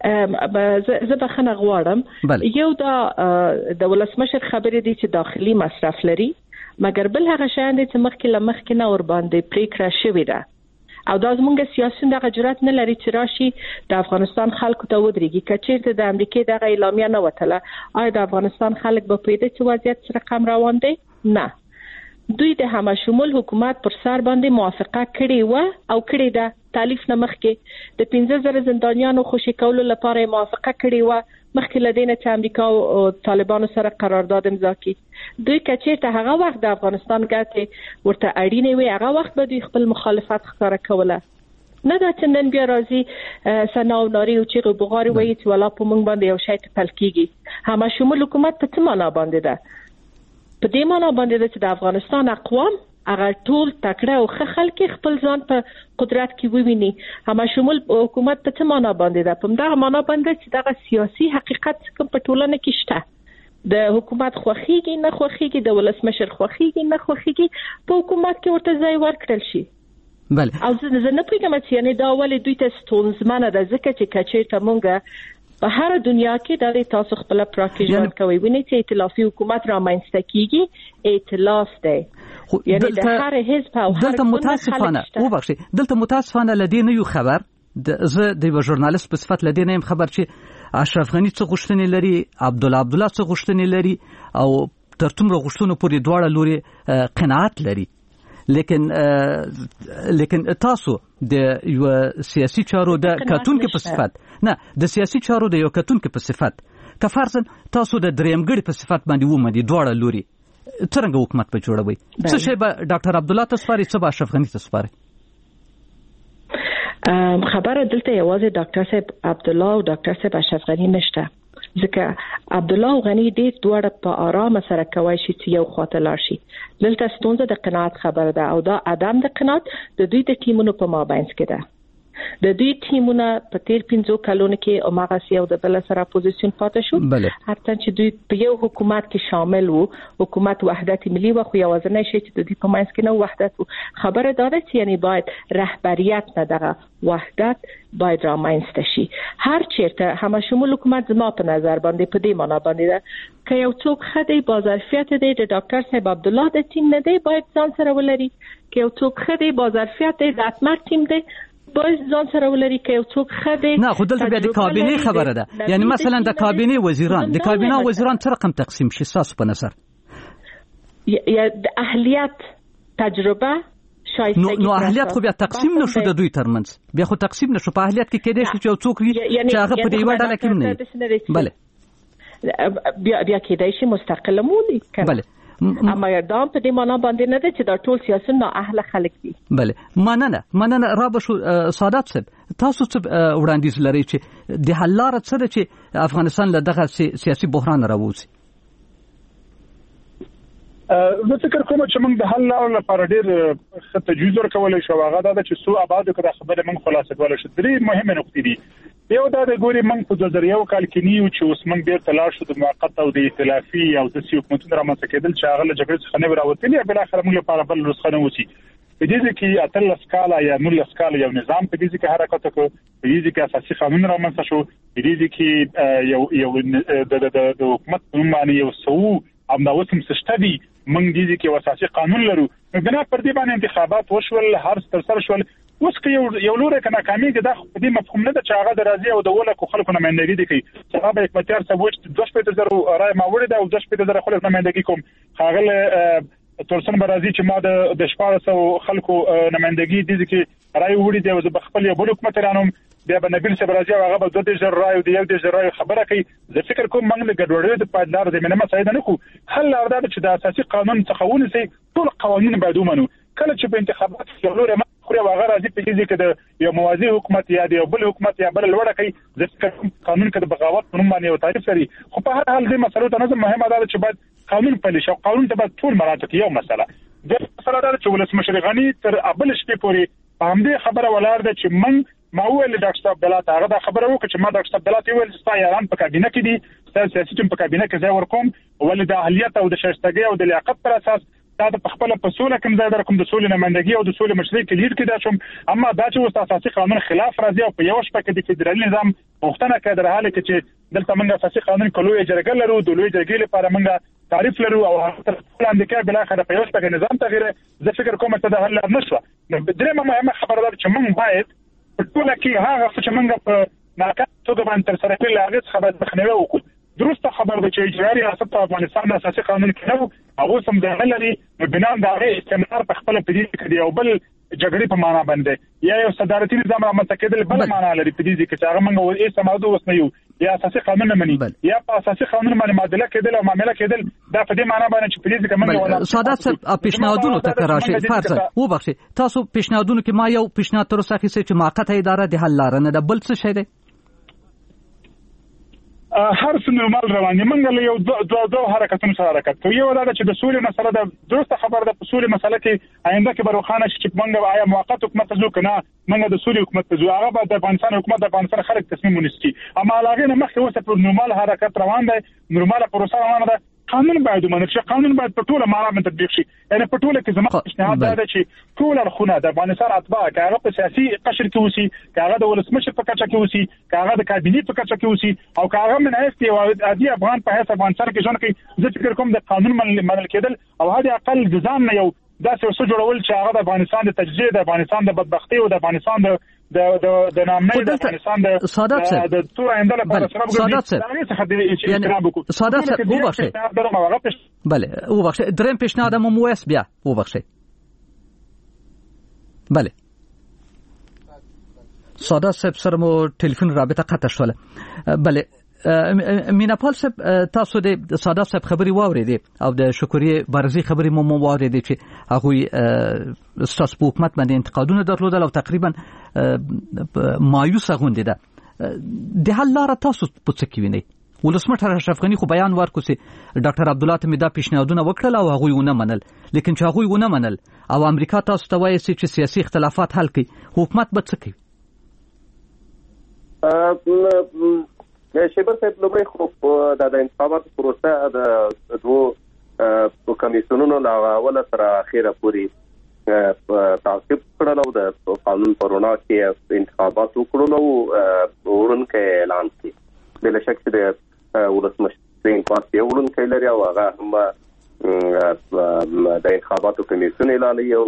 زه بخنه غواړم یو دا د ولسمشر خبرې دي چې داخلي مصرف لري مګر بل هغه شان دي چې مخکې لمخکې نه ور باندې پریکړه شوې ده او دا زمونږ سیاسيون دغه جرأت نه لري چې راشي د افغانستان خلکو ته ودرېږي کچېرته د امریکای دغه اعلامیه نه وتله آیا د افغانستان خلک به پیدا چې وضعیت سره کم روان دي نه دوی د همه شمول حکومت پر سر باندې موافقه کړې و او کړې ده تالیف نه مخکې د پنځه زره زندانیانو خوشی کولو لپاره موافقه کړې و مخکې لدینه چې امریکا او طالبانو سره قرارداد امضا کړي دوی کچېرته هغه وخت د افغانستان ګټې ورته اړینې وي هغه وخت به دوی خپل مخالفت ښکاره کوله نه دا چې نن بیا راځي سنا او ناری او چې بغاري وایي چې ولا په مونږ باندې یو شی تپل کیږي همه شمول حکومت په څه معنا باندې ده په دې معنا باندې ده چې د افغانستان اقوام هغه ټول تکړه او ښه خلک خپل ځان په قدرت کې وویني همه شمول حکومت په څه معنا باندې ده په دغه معنا باندې چې دغه سیاسي حقیقت کوم په ټولنه کې شته د حکومت خوخيږي نه خوخيږي د ولسمشر خوخيږي نه خوخيږي په حکومت کې ورته ځای ورکړل شي بله او زه نه پوهیږم چې یعنی دا ولې دوی ته ستونزمنه ده ځکه چې کچېرته مونږه په هر دنیا کې د تاسو خپل پراکټیژن کوي ویني چې ائتلافي حکومت را مینځته کیږي ائتلاف دی یعنی د هر حزب او هر دلته متاسفانه او بخشي دلته متاسفانه لدی نه یو خبر د زه د یو ژورنالیست په صفت لدی نه يم خبر چې اشرف غنی څه غوښتنې لري عبد الله عبد الله څه غوښتنې لري او تر څومره غوښتنو پورې دواړه لوري قناعت لري لیکن لیکن تاسو د یو سیاسي چارو د کتونکو په صفت نه د سیاسي چارو د یو کتونکو په صفت که فرضاً تاسو د دریمګړي په صفت باندې ومدي دواړه لوري څنګه حکومت په جوړوي څه شی به ډاکټر عبد الله تسفاری څه به اشرف غنی تسفاری خبره دلته یوازې ډاکټر صاحب عبد الله او ډاکټر صاحب اشرف غنی نشته ځکه عبد الله غنی دې دوړه په آرام سره کوي چې یو خاطر لاشي دلته ستونزه د قناعت خبره ده او دا عدم د قناعت د دوی د ټیمونو په مابینځ کې ده د دوی ټیمونه په تیر پنځو کلونو کې او ماغه سیاو د بل سره اپوزیشن پاتې شو هرڅن چې دوی په یو حکومت کې شامل وو حکومت وحدت ملي و خو یوازنی شي چې د دوی په منځ کې نو وحدت وو خبره دا ده چې یعنی باید رهبریت نه دغه وحدت باید را منځته شي هر چیرته همه شمول حکومت زما په نظر باندې په دې معنا باندې ده که یو څوک خدای بازارفیت دی د ډاکټر صاحب عبد الله د ټیم نه دی باید ځان سره ولري که یو څوک خدای بازارفیت دی د اتمر ټیم دی باید ځان سره ولري که یو څوک خدای نه خو دلته بیا د کابینه خبره ده یعنی مثلا د کابینه وزیران د کابینه وزیران څه رقم تقسیم شي تاسو په نظر یا د اهلیت تجربه نو نو اهلیت خو بیا تقسیم نشو د دوی ترمنځ بیا خو تقسیم نشو په اهلیت کې کېدای شي چې یو څوک وي چې هغه په دې وړاندې کې نه بله بیا بیا کېدای شي مستقله مولي بله اما یادام په دې معنا باندې نه ده چې دا ټول سیاسي نه اهل خلک دي بله مننه مننه رابشو سادات صاحب تاسو څه وړاندیز لرئ چې د حل لاره څه ده چې افغانستان له دغه سیاسي بحران راووځي زه فکر کوم چې موږ د حل لارو لپاره ډېر ښه تجویز ورکولی شو هغه دا ده چې څو ابعادو کې دا خبره موږ خلاصه کولی شو درې مهمې نقطې دي یو دا د ګوري موږ په دوه زره یو کال کې نیو چې اوس موږ بیرته لاړ شو د موقت او د ائتلافي او د سیاسي حکومتونو رامنځته کېدل چې هغه له جګړې څخه نه راوتلي بل اخر موږ لپاره بل نسخه نه وسی په دې کې اتلس کاله یا نولس کاله یو نظام په دې کې حرکت وکړ په دې کې اساسي قانون رامنځته شو په دې کې یو یو د د حکومت په معنی یو سو امدا وسم سشتدي موږ دې کې اساسي قانون لرو بنا پر دې باندې انتخابات وشول هر تر سره شول اوس که یو یو لور کنه کامیږي دا په دې مفهوم نه ده چې هغه د راضي او د ولکو خلکو نمائندګي دي کوي چې هغه یک متر سبوچ دوه شپږ زره رای ما وړي دا او دوه شپږ زره خلک نمائندګي کوم هغه ترڅن برازي چې ما د د شپږ سوه خلکو نمائندګي دي چې رای وړي دی او د خپل یو بل حکومت رانوم بیا به نبیل صاحب راځي هغه به دوه زره رای او د یو زره رای خبره کوي زه فکر کوم موږ له ګډوډۍ د پادلار د مننه ساده نه کو حل لار دا چې د اساسي قانون څخه ونسي ټول قوانين باید ومنو کله چې په انتخابات کې لور خو هغه راځي په دې کې د یو موازی حکومت یا د یو بل حکومت یا بل لوړه کوي ځکه قانون کې د بغاوت په نوم باندې یو تعریف لري خو په هر حال دې مسلو ته نظم مهمه ده چې باید قانون پلي شي قانون ته باید ټول مراعات کړي یو مسله د مسله ده چې ولسمشر غنی تر ابل شپې پورې په همدې خبره ولاړ ده چې من ما ویل ډاکټر عبدالله هغه دا خبره وکړه چې ما ډاکټر عبدالله ویل چې یاران په کابینه کې دي سیاسي ټیم په کابینه کې ځای ورکوم ولې د اهلیت او د شایستګۍ او د لیاقت پر اساس دا د خپل په سوله کوم ځای در کوم د سولې نمائندګي او د سولې مشري کې لید کې دا شوم اما دا چې وسط اساسي قانون خلاف راځي او په یو شپه کې د فدرالي نظام غوښتنه کوي در حاله کې چې دلته موږ اساسي قانون کلوې جرګه لرو د لوی جرګې لپاره موږ تعریف لرو او تر لاندې کې بل اخر په یو شپه کې نظام تغییر زه فکر کوم چې دا حل نشو. درېمه مهمه خبره ده چې موږ باید په ټوله کې هغه چې موږ په ناکامه توګه باندې تر سره کړل هغه څخه باید مخنیوي وکړو. درسته خبر ده چې اجرایي ریاست په افغانستان د اساسي قانون کې نو هغه سم د غلري بنا د هغه استعمار په خپل پدې کې دی او بل جګړې په معنا باندې یا یو صدارتي نظام رامنځته کېدل بل معنا لري په دې کې چې هغه موږ یې سمادو وسنیو یا اساسي قانون نه مني یا په اساسي قانون باندې معادله کېدل او معاملې کېدل دا په دې معنا باندې چې په دې کې موږ ولا سادات صاحب پیشنهادونو ته راشي فرض و بخښي تاسو پیشنهادونو کې ما یو پیشنهاد تر اوسه کې چې موقته اداره د حل لار نه ده بل څه شي دی هر څه نورمال روان دي. موږ له یو دوه دوه حرکتونو سره حرکت کوو. یو دا چې د سولې مسله ده درسته خبر ده په سولې مسله کې آینده کې بروخانه چې موږ آیا موقت حکومت زو کنه موږ د سولې حکومت زو هغه به د افغانستان حکومت د افغانستان خلک تصمیم ونیسي اما هغه نه مخکې اوسه په نورمال حرکت روان دی نورماله پروسه روانه ده. قانون باید ومنل شي قانون باید په ټوله معنا باندې تطبیق شي یعنی په ټوله کې زموږ پیشنهاد دا ده چې ټول اړخونه د افغانستان اتباع کاغه په سیاسي قشر کې وسی کاغه د ولسمشر په کچه کې وسی کاغه د کابینې په کچه کې وسی او کاغه من هیڅ یو عادي افغان په هیڅ افغانستان کې ژوند کوي زه فکر کوم د قانون منل کېدل او هدا اقل د ځان نه یو داسې څه جوړول چې هغه د افغانستان د تجزیه د افغانستان د بدبختی او د افغانستان د د د د نامې د افغانستان د سادات صاحب د تور آینده لپاره سره سادات صاحب سادات صاحب وبخښئ بله وبخښئ دریم پیشنهاد مو موس بیا وبخښئ بله سادات صاحب سره مو ټلیفون رابطه قطع شوله. بله میناپال صاحب تاسو د سادات صاحب خبري واورېدې او د شکرې برزي خبري مو مو واورېدې چې هغه ستاسو په حکومت باندې انتقادونه درلودل او تقریبا مایوسه غونډه ده د حل لار تاسو په څه کې وینئ؟ ولسمشر اشرف غنی خو بیان ورکړ چې ډاکټر عبدالله ته دا پیشنهادونه وکړل او هغه ونه منل لیکن چې هغه ونه منل او امریکا تاسو ته وایي چې سیاسي اختلافات حل کړي حکومت به څه کوي؟ شیبر صاحب لومړی خو د انتخاباتو پروسه د دوه کمیسیونونو لا ولا تر اخره پورې تعقیب کړل او د قانون پرونا کې انتخابات وکړل او ورونکو اعلان کړ بل شک چې د ولسمشر پارټي ورونکو لري او هغه هم د انتخاباتو کمیسیون اعلان یو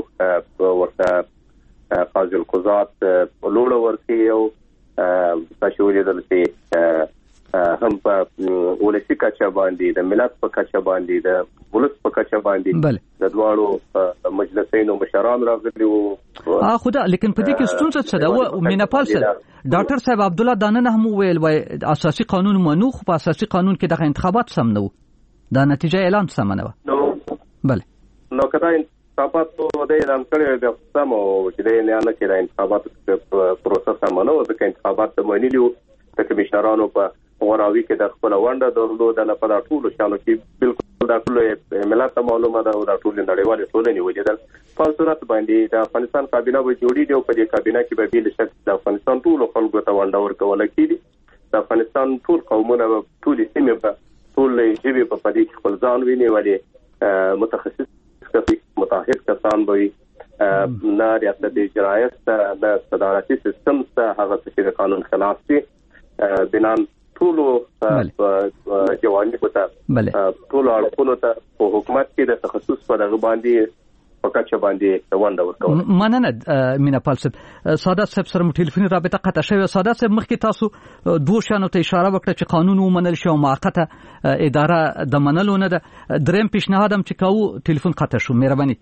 ورته قاضي القضات لوړ ورکی یو تاسو ولیدل چې هم په ولسی کچا باندې د ملت په کچا باندې د ولس په کچا باندې د دواړو مجلسینو مشران راغلي وو اه خدا لیکن په دې کې ستونزه څه ده و میناپال صاحب ډاکټر صاحب عبدالله دانه هم ویل وای اساسي قانون منوخ په اساسي قانون کې د انتخابات سم نه و دا نتیجه اعلان سم نه و بله نو کدا انتخابات د اعلان کړي د سم او چې د نه نه کړي انتخابات پروسس سم نه و ځکه انتخابات د معنی د کمشنرانو په غوراوي کې د خپل ونده درلود د په ټولو شانو کې بالکل د ټولو ملت معلومه ده او د ټولو نړیوالو ټولنې ولیدل په صورت باندې د افغانستان کابینه به جوړیږي او په دې کابینه کې به بیل شک د افغانستان ټولو خلکو ته ونده ورکول کېږي د افغانستان ټول قومونه ټول سیمې په ټول جبهه په پدې کې خپل ځان ویني ولې متخصص کسي متحد کسان به نه ریاست اجرایت د صدارتي سیستم څخه هغه چې د قانون خلاف دي بنان ټولو جوانب ته ټولو اړخونو ته په حکومت کې د تخصص په دغه باندې پکاچ باندې ونده ورکول. مننه میناپال صاحب. سادات صاحب سره ټلیفوني رابطه قطع شوه. سادات صاحب مخکې تاسو دوه شانو ته اشاره وکړه چې قانون ومنل شي او موقته اداره د منلو نه ده. دریم پیشنهاد هم چې کاوه ټلیفون قطع شو. مهرباني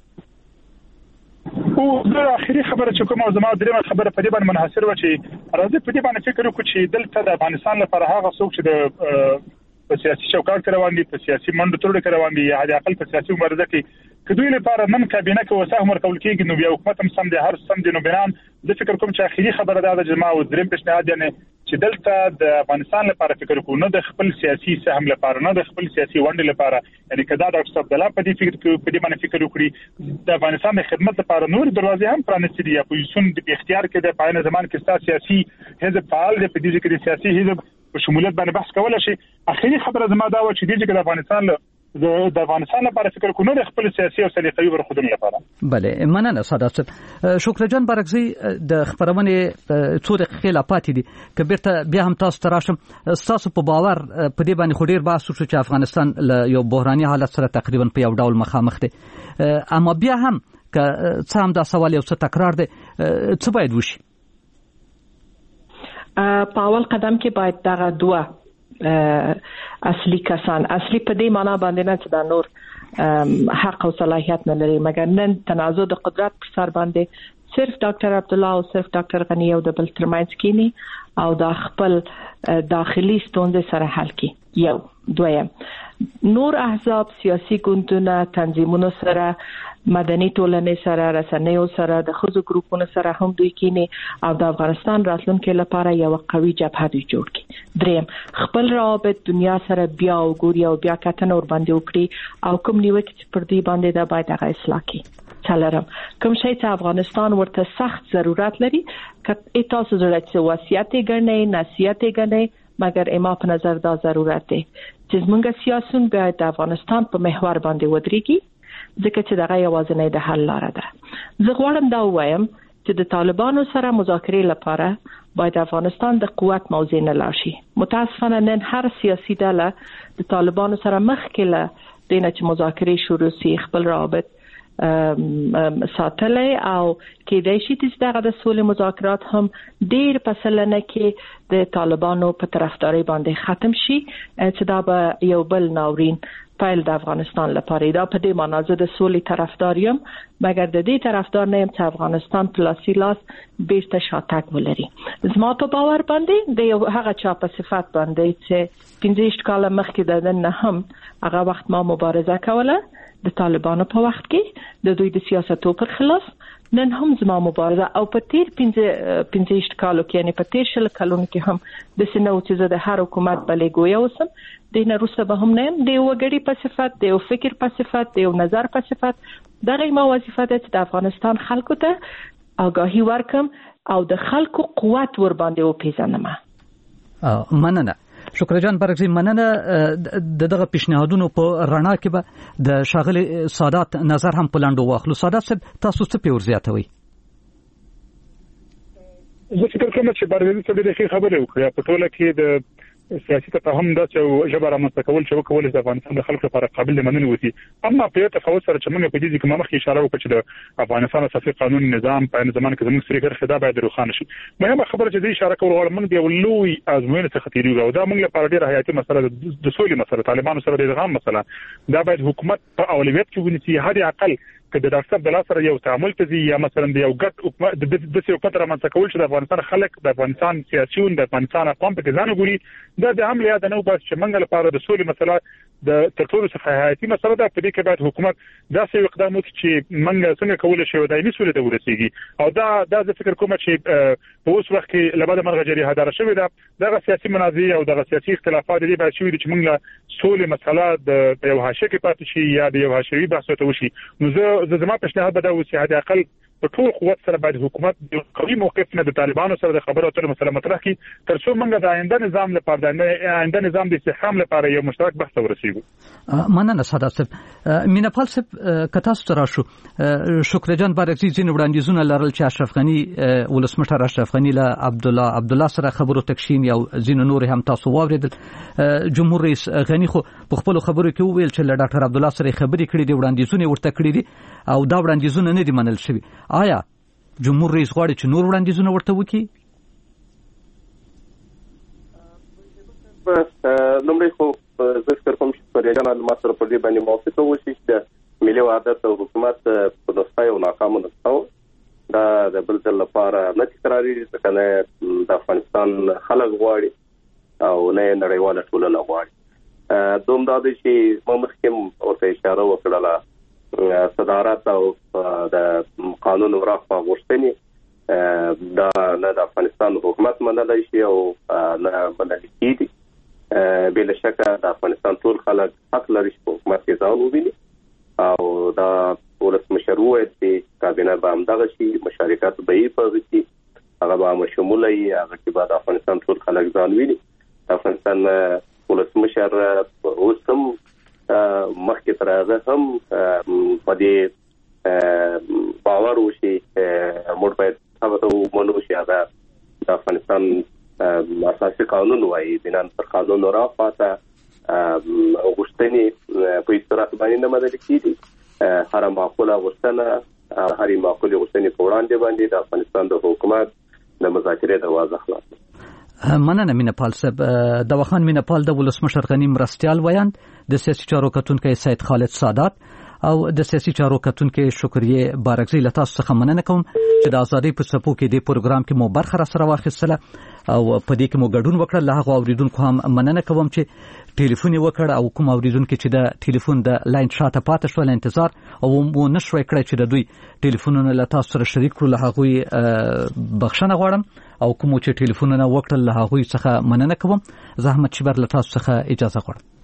او د اخیری خبره چې کومه زما درېمه خبره په دې باندې منحصر و چې راځي په دې باندې فکر وکړو چې دلته د افغانستان لپاره هغه څوک چې د په سیاسي چوکاټ روان دي په سیاسي منډو ترړو کې روان دي یا د خپل په سیاسي مبارزه کې کدوې لپاره نن کابینه کې وسه عمر کول کېږي نو بیا حکومت هم سم دي هر سم دي نو بنان د فکر کوم چې اخیری خبره دا د جما او دریم پیشنهاد یعنی چې دلته د افغانستان لپاره فکر کوو نه د خپل سیاسي سهم لپاره نه د خپل سیاسي ونډې لپاره یعنی کدا ډاکټر عبدالله په دې فکر کې په دې باندې فکر وکړي د افغانستان د خدمت لپاره نور دروازې هم پرانستې دي اپوزیشن د اختیار کې د پاینه زمان کې ستاسو سیاسي حزب فعال دی په دې کې د سیاسي حزب په شمولیت باندې بحث کولای شي. اخیری خبره زما دا و چې د افغانستان د افغانستان لپاره فکر کوو نه خپل سیاسي او سلیقوي برخودنې لپاره. بله مننه سادات صاحب. شکر جان بارکزی د خبرونې څو دقیقې لا پاتې دي که بیرته بیا هم تاسو ته راشم ستاسو په باور په دې باندې خو ډېر بحث وشو چې افغانستان له یو بحراني حالت سره تقریبا په یو ډول مخامخ دی اما بیا هم که څه هم دا سوال یو څه تکرار دی څه باید وشي؟ په اول قدم کې باید دغه دوه اصلي کسان اصلي په دې معنا باندې نه چې دا نور حق او صلاحیت نه لري مګر نن تنازع د قدرت پر سر باندې صرف ډاکټر عبدالله او صرف ډاکټر غنی او د بل ترمنځ کینی او د خپل داخلي ستونزې سره حل کی. یو دویم نور احزاب سیاسي ګوندونه تنظیمونو سره مدني ټولنې سره رسنیو سره د خزو ګروپونو سره هم دوی کینی او د افغانستان راتلونکو لپاره یو قوي جبهه دوی جوړ کړي. دریم خپل روابط دنیا سره بیا وګوري او بیا کتنه ور باندې وکړي او کوم نیوکه چې پر دې باندې دا باید هغه اصلاح کړي. څلورم کوم شی چې افغانستان ورته سخت ضرورت لري که تاسو ضرورت څه وصیت غنئ نصیحت غنئ مګر اما په نظر دا ضرورت دی چې زموږ سیاسيون باید د افغانستان په محور باندې ودرېږي ځکه چې دغه یوازینی د حل لاره ده. زه غواړم دا ووایم چې د طالبانو سره مذاکرې لپاره باید افغانستان د قوت موضوع نه لاړ شي. متاسفانه نن هر سیاسي ډله د طالبانو سره مخکې له دې نه چې مذاکرې شروع شي خپل روابط ساتلې او کېدای شي چې دغه د سولې مذاکرات هم ډېر په سلنه کې د طالبانو په طرفداري باندې ختم شي چې دا به یو بل ناورین پیل د افغانستان لپاره دا په دې معنی زه د سولې طرفدار یم مګر د دې طرفدار نه یم چې افغانستان په لاسي لاس بیرته شاتګ ولري. زما په باور باندې د یو هغه چا په صفات باندې چې پنځه کاله مخکې د نن هم هغه وخت ما مبارزه کوله د طالبانو په وخت کې د دوی د سیاستو پر خلاف نن هم زما مبارزه او په تیر پنځه پنځه کالو کې یعنی په تیر شل کلونو کې هم د سينو چې زه د هر حکومت بلې ګویا اوسم د نه روسه به هم نه د وګړي په صفات د فکر په صفات د نظر په صفات دغه ما وظیفه ده چې د افغانستان خلکو ته آگاهی ورکم او د خلکو قوت ور باندې وپیژنم. مننه شکر جان برکزی مننه د دغه پیشنهادونو په رڼا کې به د شاغلي سادات نظر هم پلاندو واخلو. سادات صاحب تاسو څه پیور زیاتوي؟ زه فکر کوم چې بارځي څه د خبرې وکړه په ټوله کې د سیاسي تفاهم دا چې جبر رامنځته کول چې وکول د افغانستان د خلکو لپاره قابل مننه وتی اما په تفاوت سره چې موږ په دې کې مخکې اشاره وکړه چې د افغانستان اساسي قانون نظام په زمانه کې زموږ سره غیر خدا باید روښانه شي. مهمه خبره چې دې اشاره کول غواړم موږ د ولوي ازموینه څخه تیریږو او دا موږ لپاره ډیره حیاتي مسله د سولې مسله طالبانو سره د ادغام مسله دا باید حکومت په اولویت کې ونیسي هر اقل که د ډاکټر عبدالله سره یو تعامل کوي یا مثلا د یو ګډ حکومت د دې یو قطر رامنځته کول چې د افغانستان خلک د افغانستان سیاسيون د افغانستان اقوام په ځان وګوري دا د عمل یاد نه وبس چې منګل لپاره د سولې مسله د ترټولو څخه حیاتي مسله ده په دې کې باید حکومت داسې اقدام وکړي چې منګل څنګه کولای شي د دې سولې ته ورسیږي او دا د فکر کوم چې په اوس وخت کې لباده مرغه جری هدار شوی ده دغه سیاسي منازعه او دغه سیاسي اختلافات دي باید شوی چې منګل سولې مسله د یو حاشیه کې پاتې شي یا د یو حاشیوي بحث ته وشي. نو زه زما پېشنهاد به دا و چې حد اقل په ټول قوت سره باید حکومت د قوي موقف نه د طالبانو سره د خبرو اترو مسله مطرح کړي تر څو موږ د آینده نظام لپاره د آینده نظام د استحکام لپاره یو مشترک بحث ورسیږو. مننه سادات صاحب. میناپال صاحب کتا سترا شو شکر جان بارکزی زین وړاندیزونه لرل چې اشرف غنی ولسمشر اشرف غنی له عبدالله عبدالله سره خبرو تکشین یا زین نور هم تاسو واوریدل. جمهور رئیس غنی خو په خپل خبرو کې ویل چې له ډاکټر عبدالله سره خبرې کړې دي وړاندیزونه ورته کړې دي او دا وړاندیزونه نه دي منل شوی. آیا جمهور رئیس غواړي چې نور وړاندیزونه ورته وکړي؟ لومړی خو زه فکر کوم چې پرېجان له ماسره په دې باندې موافقه وشي چې ملي وحدت او حکومت په نسخه او ناکامه نسخه دا د بل ځل لپاره نه تکرارېږي ځکه نه د افغانستان خلک غواړي او نه نړیواله ټولنه غواړي. دوم دا دی چې ما مخکې ورته اشاره وکړله صدارت او د قانون ورافه غوښتنې دا نه د افغانستان حکومت منلای شي او نه منل کېږي. بلا شک د افغانستان ټول خلک حق لري چې حکومت کې ځان وویني او دا ولسمشر وایي چې کابینه به همدغه شي مشارکت به یې په کې هغه به شموله وي هغه کې به د افغانستان ټول خلک ځان ویني. د افغانستان ولسمشر اوس هم مخکې تر هغه هم په دې باور وشي موږ باید هغه ومنو چې هغه د افغانستان اساسي قانون وايي بنا پر قانون راپاته غوښتنې په صورت باندې نه مدد کیږي هر معقوله غوښتنه هر معقوله غوښتنې په وړاندې باندې د افغانستان د حکومت د مذاکرې دروازه خلاصه. مننه مینپال صاحب. د وخان مینپال د ولسمشر غنی مرستيال ویاند د سیاسي چارو کتونکو سید خالد سادات او د سیاسي چارو کتونکو شکریه بارکزی له تاسو څخه مننه کوم چې د ازادي په څپو کې د پروګرام کې مو برخه را سره واخیستله او په دې کې مو ګډون وکړل. له هغه اوریدونکو هم مننه کوم چې ټلیفون وکړ او کوم اوریدونکو چې د ټلیفون د لاین شاته پاتې شو انتظار او مو نشوي کړی چې د دوی ټلیفونونه له تاسو سره شریک کړو. له هغه بخښنه غواړم او کوم چې ټلیفونونه وکړل له هغه څخه مننه کوم. زحمت شبر له تاسو څخه اجازه غواړم.